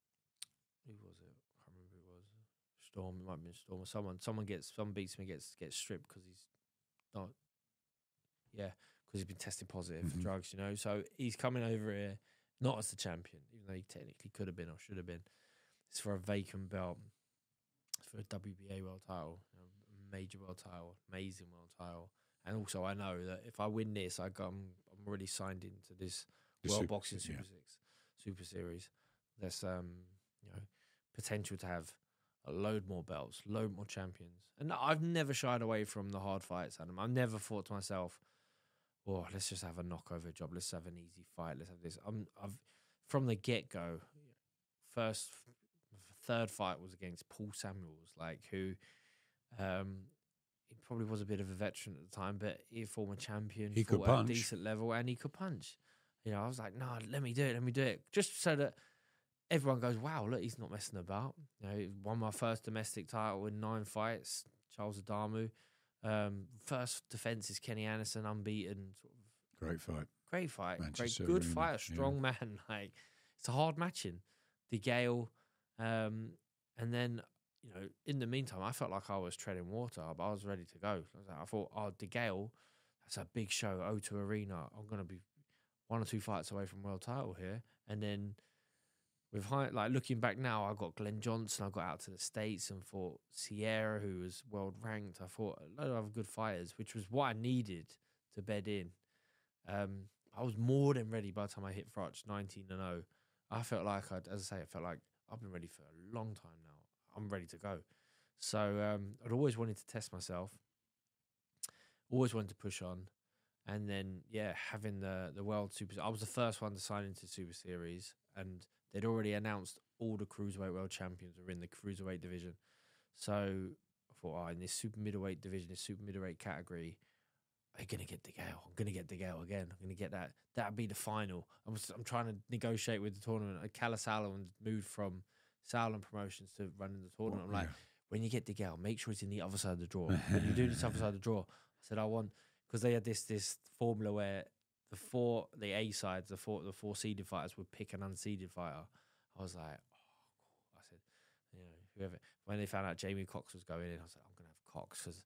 who was it? I can't remember who it was. Storm. It might have been Storm or someone. Someone gets someone beats me, gets gets stripped because he's not. Yeah, because he's been tested positive Mm-hmm. for drugs. You know, so he's coming over here not as the champion, even though he technically could have been or should have been. It's for a vacant belt. It's for a W B A world title, you know, a major world title, amazing world title. And also, I know that if I win this, I got, I'm, I'm already signed into this The World Super- Boxing Super yeah. Six, Super Series. There's um, you know, potential to have a load more belts, load more champions. And I've never shied away from the hard fights, Adam. I've never thought to myself, "Oh, let's just have a knockover job. Let's have an easy fight. Let's have this." I'm, I've from the get go. First, third fight was against Paul Samuels, like who, um, he probably was a bit of a veteran at the time, but he a former champion. He could fought at punch. a decent level, and he could punch. You know, I was like, "No, let me do it. Let me do it," just so that everyone goes, "Wow, look, he's not messing about." You know, he won my first domestic title in nine fights. Charles Adamu. Um, first defense is Kenny Anderson, unbeaten. Sort of Great fight. great fight, Manchester great, good Arena, fight, a yeah. strong man. Like it's a hard matching. De Gale, um, and then you know, in the meantime, I felt like I was treading water, but I was ready to go. I, was like, I thought, oh, De Gale, that's a big show, O two Arena. I'm gonna be one or two fights away from world title here, and then. With high, like looking back now, I got Glenn Johnson. I got out to the States and fought Sierra, who was world ranked. I fought a lot of other good fighters, which was what I needed to bed in. Um, I was more than ready by the time I hit Froch nineteen and oh. I felt like, I'd, as I say, I felt like I've been ready for a long time now. I'm ready to go. So um, I'd always wanted to test myself. Always wanted to push on. And then, yeah, having the, the World Super... I was the first one to sign into Super Series, and they'd already announced all the Cruiserweight World Champions were in the Cruiserweight division. So I thought, oh, in this Super Middleweight division, this Super Middleweight category, I'm going to get De Gale. I'm going to get De Gale again. I'm going to get that. That'd be the final. I'm, I'm trying to negotiate with the tournament. Calla Sauerland moved from Sauerland Promotions to running the tournament. I'm like, Yeah. when you get De Gale, make sure it's in the other side of the draw. When you do this other side of the draw, I said, I want... Because they had this this formula where the four, the A sides, the four the four seeded fighters would pick an unseeded fighter. I was like, oh, I said, you know, whoever. When they found out Jamie Cox was going in, I was like, I'm gonna have Cox because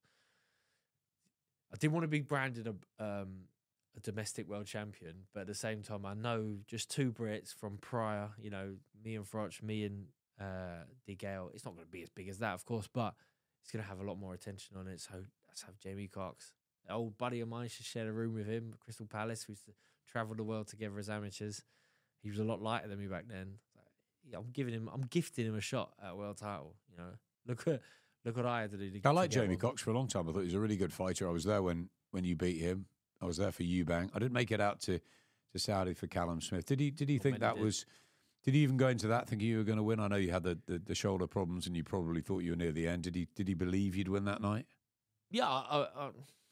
I didn't want to be branded a um, a domestic world champion, but at the same time, I know just two Brits from prior, you know, me and Froch, me and uh, De Gale. It's not going to be as big as that, of course, but it's going to have a lot more attention on it. So let's have Jamie Cox. An old buddy of mine, should share a room with him, Crystal Palace. We used to travel the world together as amateurs. He was a lot lighter than me back then. So, yeah, I'm giving him, I'm gifting him a shot at a world title. You know, look at look what I had to do. To, I liked to get Jamie one. Cox for a long time. I thought he was a really good fighter. I was there when, when you beat him. I was there for Eubank. I didn't make it out to, to Saudi for Callum Smith. Did he Did he Not think many that did. was... Did he even go into that thinking you were going to win? I know you had the, the, the shoulder problems and you probably thought you were near the end. Did he Did he believe you'd win that night? Yeah, I, I,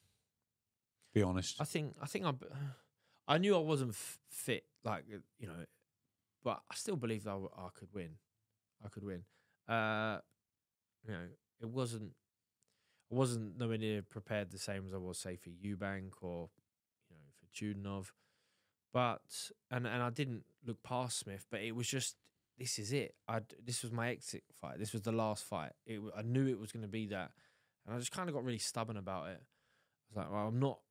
Be honest. I think I think I, I knew I wasn't f- fit. Like you know, but I still believed I, w- I could win. I could win. Uh, you know, it wasn't. I wasn't nowhere near prepared the same as I was, say, for Eubank or you know for Chudinov. But and and I didn't look past Smith, but it was just this is it. I this was my exit fight. This was the last fight. It w- I knew it was going to be that, and I just kind of got really stubborn about it. I was like, well, I'm not,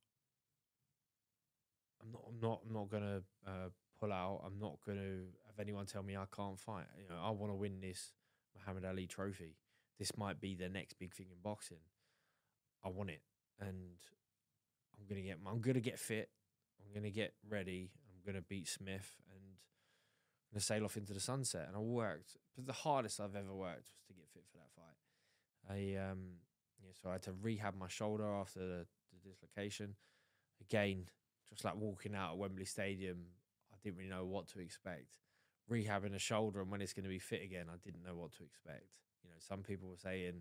I'm not, I'm not, I'm not going to uh, pull out. I'm not going to have anyone tell me I can't fight. You know, I want to win this Muhammad Ali trophy. This might be the next big thing in boxing. I want it, and I'm gonna get, I'm gonna get fit. I'm gonna get ready. I'm gonna beat Smith, and I'm gonna sail off into the sunset. And I worked, but the hardest I've ever worked was to get fit for that fight. I um, yeah, so I had to rehab my shoulder after the, the dislocation. Again, just like walking out at Wembley Stadium, I didn't really know what to expect. Rehabbing a shoulder, and when it's going to be fit again, I didn't know what to expect. You know, some people were saying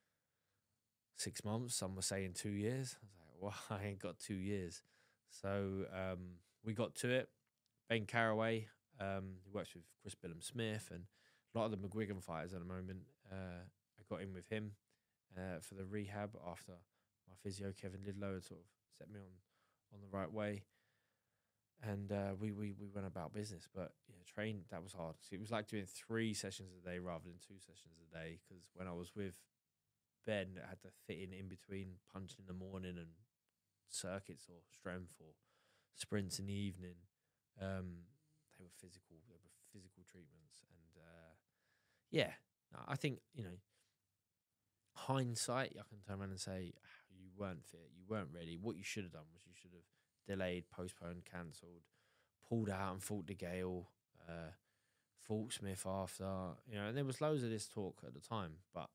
six months, some were saying two years. I was like, well, I ain't got two years. So um, we got to it. Ben Caraway, um, who works with Chris Billum Smith and a lot of the McGuigan fighters at the moment, uh, I got in with him uh, for the rehab after my physio, Kevin Lidlow, had sort of set me on, on the right way. And uh, we, we we went about business. But yeah, train, that was hard. So it was like doing three sessions a day rather than two sessions a day, because when I was with Ben, I had to fit in in between punching in the morning and circuits or strength or sprints in the evening. Um, they were physical. They were physical treatments, and uh, yeah, I think you know, hindsight, I can turn around and say ah, you weren't fit, you weren't ready. What you should have done was you should have delayed, postponed, cancelled, pulled out and fought DeGale, uh, fought Smith after. You know, and there was loads of this talk at the time, but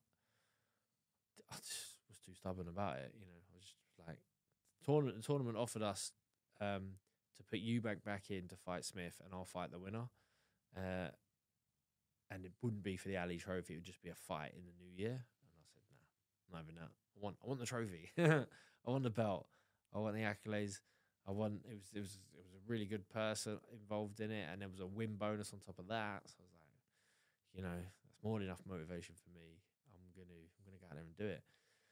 I just was too stubborn about it. You know, I was just like, tournament. The tournament offered us um, to put Eubank back in to fight Smith, and I'll fight the winner. Uh, and it wouldn't be for the Ali Trophy; it would just be a fight in the new year. And I said, "Nah, not having that. I want, I want the trophy. I want the belt. I want the accolades. I want." It was, it was, it was a really good person involved in it, and there was a win bonus on top of that. So I was like, you know, that's more than enough motivation for me. I'm gonna, I'm gonna go out there and do it.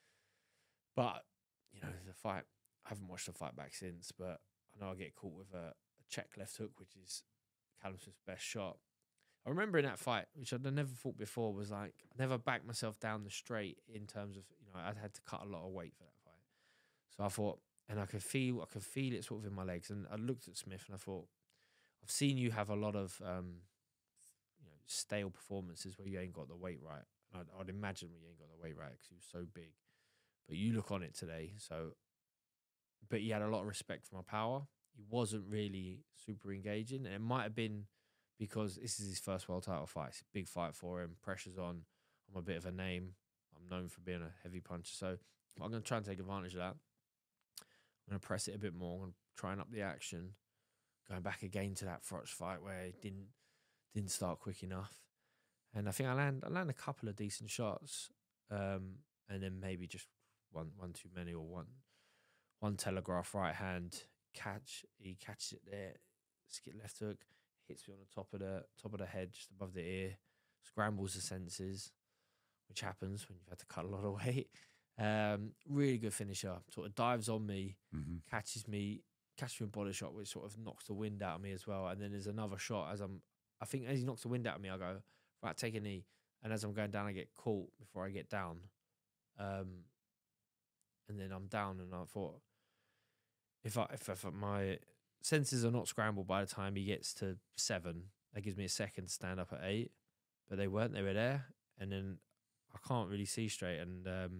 But you know, the fight. I haven't watched the fight back since, but I know I get caught with a, a check left hook, which is Callum Smith's best shot. I remember in that fight, which I'd never fought before, was like I never backed myself down the straight in terms of, you know, I'd had to cut a lot of weight for that fight. So I thought, and I could feel, I could feel it sort of in my legs. And I looked at Smith and I thought, I've seen you have a lot of, um, you know, stale performances where you ain't got the weight right. And I'd, I'd imagine when you ain't got the weight right because he was so big. But you look on it today, so. But he had a lot of respect for my power. He wasn't really super engaging, and it might have been because this is his first world title fight. It's a big fight for him. Pressure's on. I'm a bit of a name. I'm known for being a heavy puncher, so I'm going to try and take advantage of that. I'm going to press it a bit more. I'm going to try and up the action. Going back again to that Froch fight where it didn't didn't start quick enough, and I think I land I land a couple of decent shots, um, and then maybe just one one too many or one. One telegraph right hand catch. He catches it there. Skip left hook hits me on the top of the top of the head, just above the ear. Scrambles the senses, which happens when you've had to cut a lot of weight. Um, really good finisher. Sort of dives on me, mm-hmm. catches me, catches me a body shot, which sort of knocks the wind out of me as well. And then there's another shot as I'm. I think as he knocks the wind out of me, I go right, take a knee. And as I'm going down, I get caught before I get down. Um, and then I'm down, and I thought. If I if, if my senses are not scrambled by the time he gets to seven, that gives me a second to stand up at eight. But they weren't; they were there, and then I can't really see straight, and um,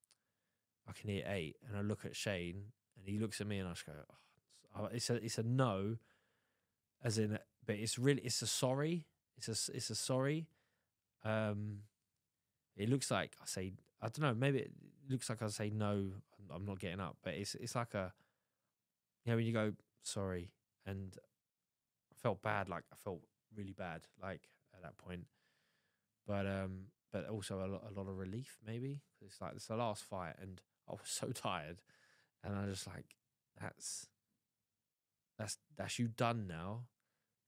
I can hear eight, and I look at Shane, and he looks at me, and I just go, oh, "It's a it's a no," as in, but it's really it's a sorry, it's a it's a sorry. Um, it looks like I say I don't know, maybe it looks like I say no, I'm not getting up, but it's it's like a. Yeah, when you go, sorry, and I felt bad, like I felt really bad, like at that point. But um, but also a lot, a lot of relief, maybe. It's like it's the last fight, and I was so tired, and I just like, that's that's that's you done now.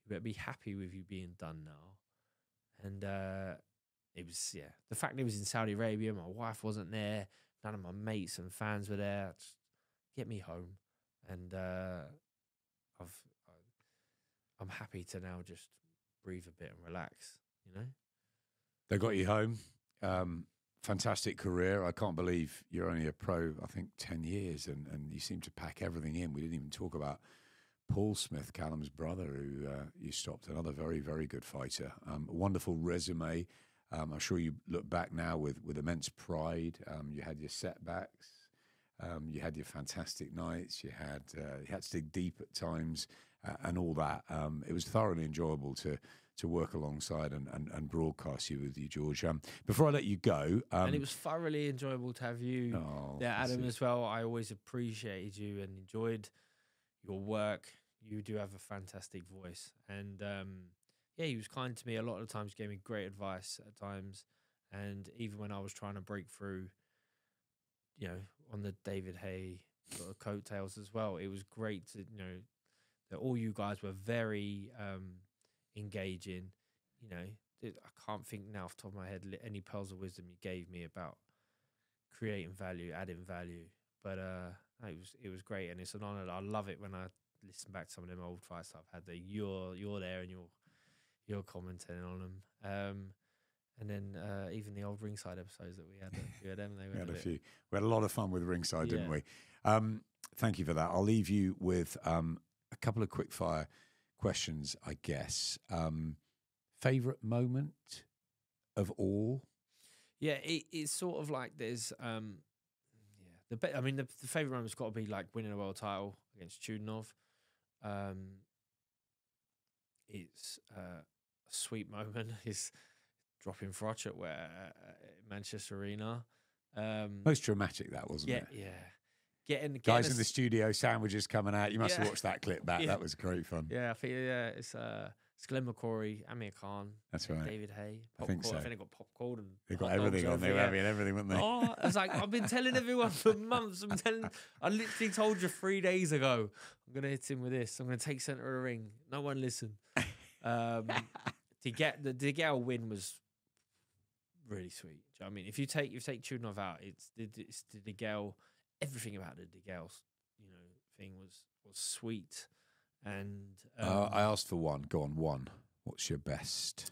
you better be happy with you being done now. And uh, it was, yeah, the fact it was in Saudi Arabia, my wife wasn't there, none of my mates and fans were there. Just get me home, and uh, I've, I'm happy to now just breathe a bit and relax. You know, They got you home. Um, fantastic career. I can't believe you're only a pro, I think, ten years, and, and you seem to pack everything in. We didn't even talk about Paul Smith, Callum's brother, who uh, you stopped, another very, very good fighter. Um, a wonderful resume. Um, I'm sure you look back now with, with immense pride. Um, you had your setbacks. Um, you had your fantastic nights. You had uh, you had to dig deep at times, uh, and all that. Um, it was thoroughly enjoyable to to work alongside and, and, and broadcast you with you, George. Um, before I let you go, um, and it was thoroughly enjoyable to have you oh, there, Adam, it. as well. I always appreciated you and enjoyed your work. You do have a fantastic voice, and um, yeah, he was kind to me a lot of the times. Gave me great advice at times, and even when I was trying to break through, you know, on the David Hay sort of coattails as well, it was great to, you know, that all you guys were very um, engaging. You know, I can't think now off the top of my head any pearls of wisdom you gave me about creating value, adding value. But uh, it was it was great, and it's an honour. I love it when I listen back to some of them old fights I've had. That you're you're there and you're you're commenting on them. Um, And then uh, even the old Ringside episodes that we had, we had them. They we had a bit... few. We had a lot of fun with Ringside, didn't Yeah. we? Um, thank you for that. I'll leave you with um, a couple of quick fire questions, I guess. Um, favorite moment of all? Yeah, it, it's sort of like there's, um, yeah. The be- I mean, the, the favorite moment's got to be like winning a world title against Chudinov. Um, it's uh, a sweet moment. Is dropping Froch at where uh, Manchester Arena. Um, Most dramatic, that wasn't yeah, it? yeah. Getting, getting Guys us- in the studio, sandwiches coming out. You must have Yeah. watched that clip back. Yeah. That was great fun. Yeah, I think yeah, it's uh, it's Glenn McCrory, Amir Khan, That's right. David Hay. I think Popcorn. so. I think they got popcorn and They got hot dogs everything on. and They were everything, having everything, weren't they? Oh, I was like, I've been telling everyone for months. I'm telling, I literally told you three days ago, I'm gonna hit him with this. I'm gonna take center of the ring. No one listened. Um, to get the to get a win was really sweet. Do you know what I mean, if you take you take Chudinov out, it's the it's the DeGale. Everything about the DeGale, you know, thing was was sweet. And um, uh, I asked for one. Go on, one. What's your best?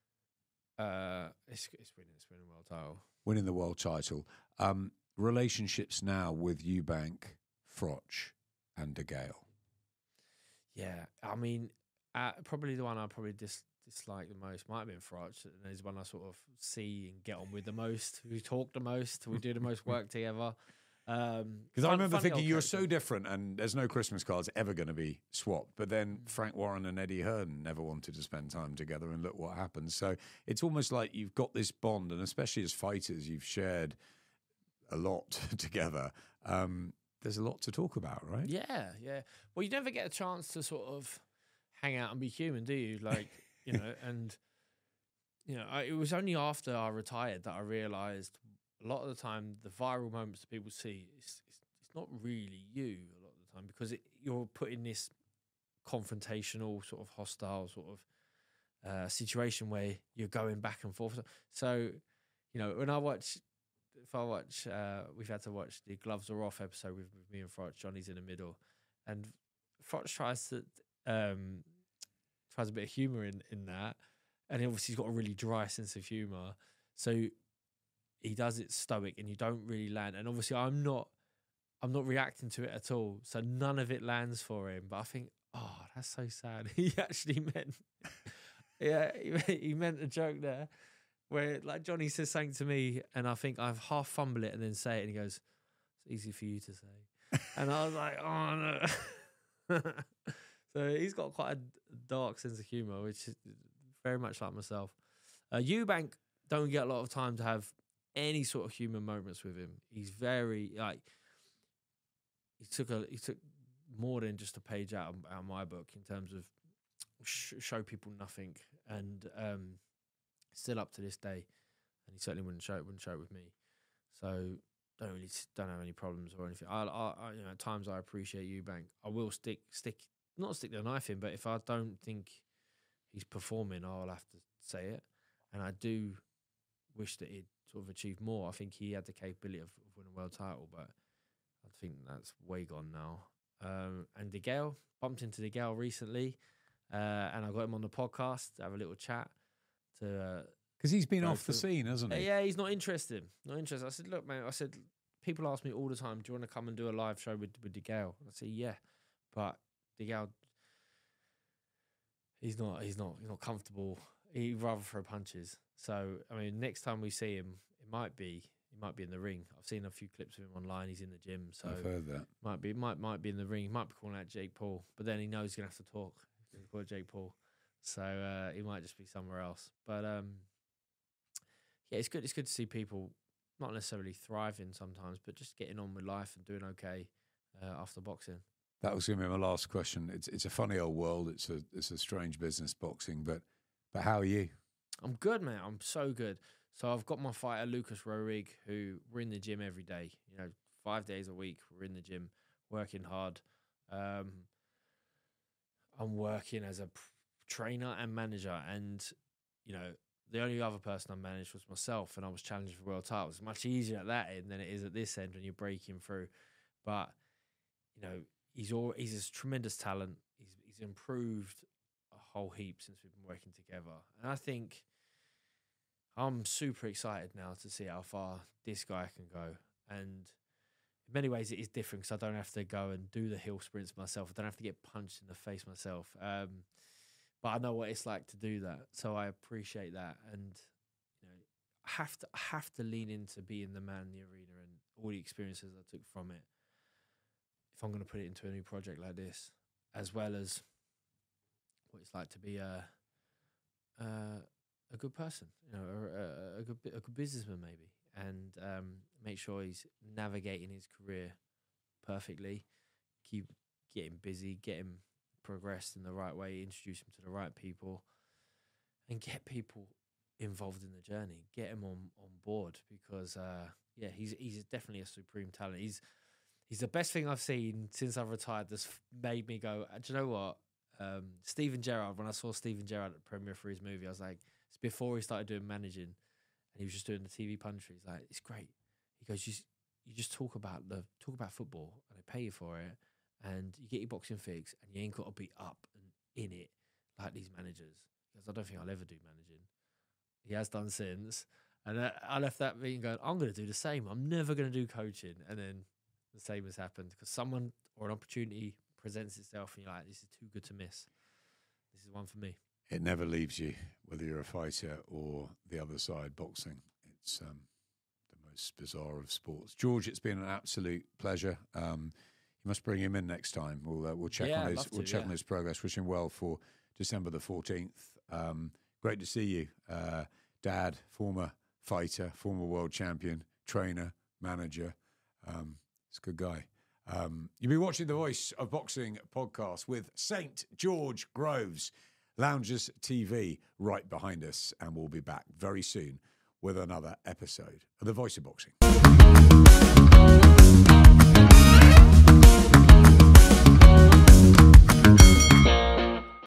uh, it's it's winning, it's winning world title. Winning the world title. Um, relationships now with Eubank, Froch, and De Gale. Yeah, I mean, uh, probably the one I probably dis- dislike the most might have been Froch. And is one I sort of see and get on with the most. We talk the most. We do the most work together. Because um, I remember thinking you were so different, and there's no Christmas cards ever going to be swapped. But then Frank Warren and Eddie Hearn never wanted to spend time together, and look what happened. So it's almost like you've got this bond, and especially as fighters, you've shared a lot together. Um, there's a lot to talk about, right? Yeah, yeah. Well, you never get a chance to sort of hang out and be human, do you? Like, you know, and, you know, I, it was only after I retired that I realised a lot of the time the viral moments that people see, it's, it's, it's not really you a lot of the time, because it, you're put in this confrontational, sort of hostile sort of uh, situation where you're going back and forth. So, you know, when I watch... If I watch, uh, we've had to watch the Gloves Are Off episode with, with me and Froch. Johnny's in the middle, and Froch tries to um, tries a bit of humour in, in that, and obviously he's got a really dry sense of humour, so he does it stoic, and you don't really land. And obviously, I'm not, I'm not reacting to it at all, so none of it lands for him. But I think, oh, that's so sad. He actually meant, yeah, he, he meant a joke there. Where like Johnny says something to me, and I think I've half fumble it and then say it, and he goes, "It's easy for you to say," and I was like, "Oh no." So he's got quite a dark sense of humour, which is very much like myself. Uh, Eubank don't get a lot of time to have any sort of human moments with him. He's very like he took a he took more than just a page out of, out of my book in terms of sh- show people nothing, and um. Still up to this day, and he certainly wouldn't show it. Wouldn't show it with me. So don't really don't have any problems or anything. I, I, I you know, at times I appreciate Eubank. I will stick stick not stick the knife in, but if I don't think he's performing. I'll have to say it, and I do wish that he'd sort of achieved more. I think he had the capability of, of winning a world title, but I think that's way gone now. Um, and De Gea, bumped into De Gea recently, uh, and I got him on the podcast to have a little chat. To because uh, he's been go off the through. scene, hasn't he? Yeah, he's not interested. Not interested. I said, look, man. I said, people ask me all the time, do you want to come and do a live show with with De Gea? I say, yeah, but De Gea, he's not. He's not. He's not comfortable. He'd rather throw punches. So, I mean, next time we see him, it might be he might be in the ring. I've seen a few clips of him online. He's in the gym, so I've heard that. Might be might might be in the ring. He might be calling out Jake Paul, but then he knows he's gonna have to talk. He's gonna call Jake Paul, so uh, he might just be somewhere else. But um, yeah, it's good. It's good to see people not necessarily thriving sometimes, but just getting on with life and doing okay uh, after boxing. That was going to be my last question. It's it's a funny old world. It's a it's a strange business, boxing. But but how are you? I'm good, man. I'm so good. So I've got my fighter Lucas Rohrig, who we're in the gym every day. You know, five days a week we're in the gym, working hard. Um, I'm working as a p- trainer and manager, and you know, the only other person I managed was myself, and I was challenging for world titles. It's much easier at that end than it is at this end when you're breaking through. But you know, he's all he's a tremendous talent. He's he's improved a whole heap since we've been working together, and I think I'm super excited now to see how far this guy can go. And in many ways, it is different because I don't have to go and do the hill sprints myself. I don't have to get punched in the face myself. Um, but I know what it's like to do that, so I appreciate that. And you know, I have to I have to lean into being the man in the arena and all the experiences I took from it. If I'm going to put it into a new project like this, as well as what it's like to be a a, a good person, you know, a, a, a good a good businessman maybe, and um, make sure he's navigating his career perfectly, keep getting busy, get him progressed in the right way, introduce him to the right people, and get people involved in the journey, get him on on board because uh, yeah, he's he's definitely a supreme talent. He's He's the best thing I've seen since I've retired that's made me go, do you know what? Um, Steven Gerrard, when I saw Steven Gerrard at the premiere for his movie, I was like, it's before he started doing managing and he was just doing the T V punditry. He's like, it's great. He goes, you, you just talk about the talk about football and they pay you for it and you get your boxing fix and you ain't got to be up and in it like these managers. Because I don't think I'll ever do managing. He has done since. And I, I left that meeting going, I'm going to do the same. I'm never going to do coaching. And then the same has happened because someone or an opportunity presents itself and you're like, this is too good to miss. This is one for me. It never leaves you, whether you're a fighter or the other side, boxing. It's um, the most bizarre of sports. George, it's been an absolute pleasure. Um, you must bring him in next time. We'll uh, we'll check yeah, on his to, we'll check yeah. on his progress. Wish him well for December the fourteenth. Um, great to see you, uh, Dad, former fighter, former world champion, trainer, manager. Um, It's a good guy. Um, you've been watching the Voice of Boxing podcast with Saint George Groves, Loungers T V right behind us, and we'll be back very soon with another episode of the Voice of Boxing.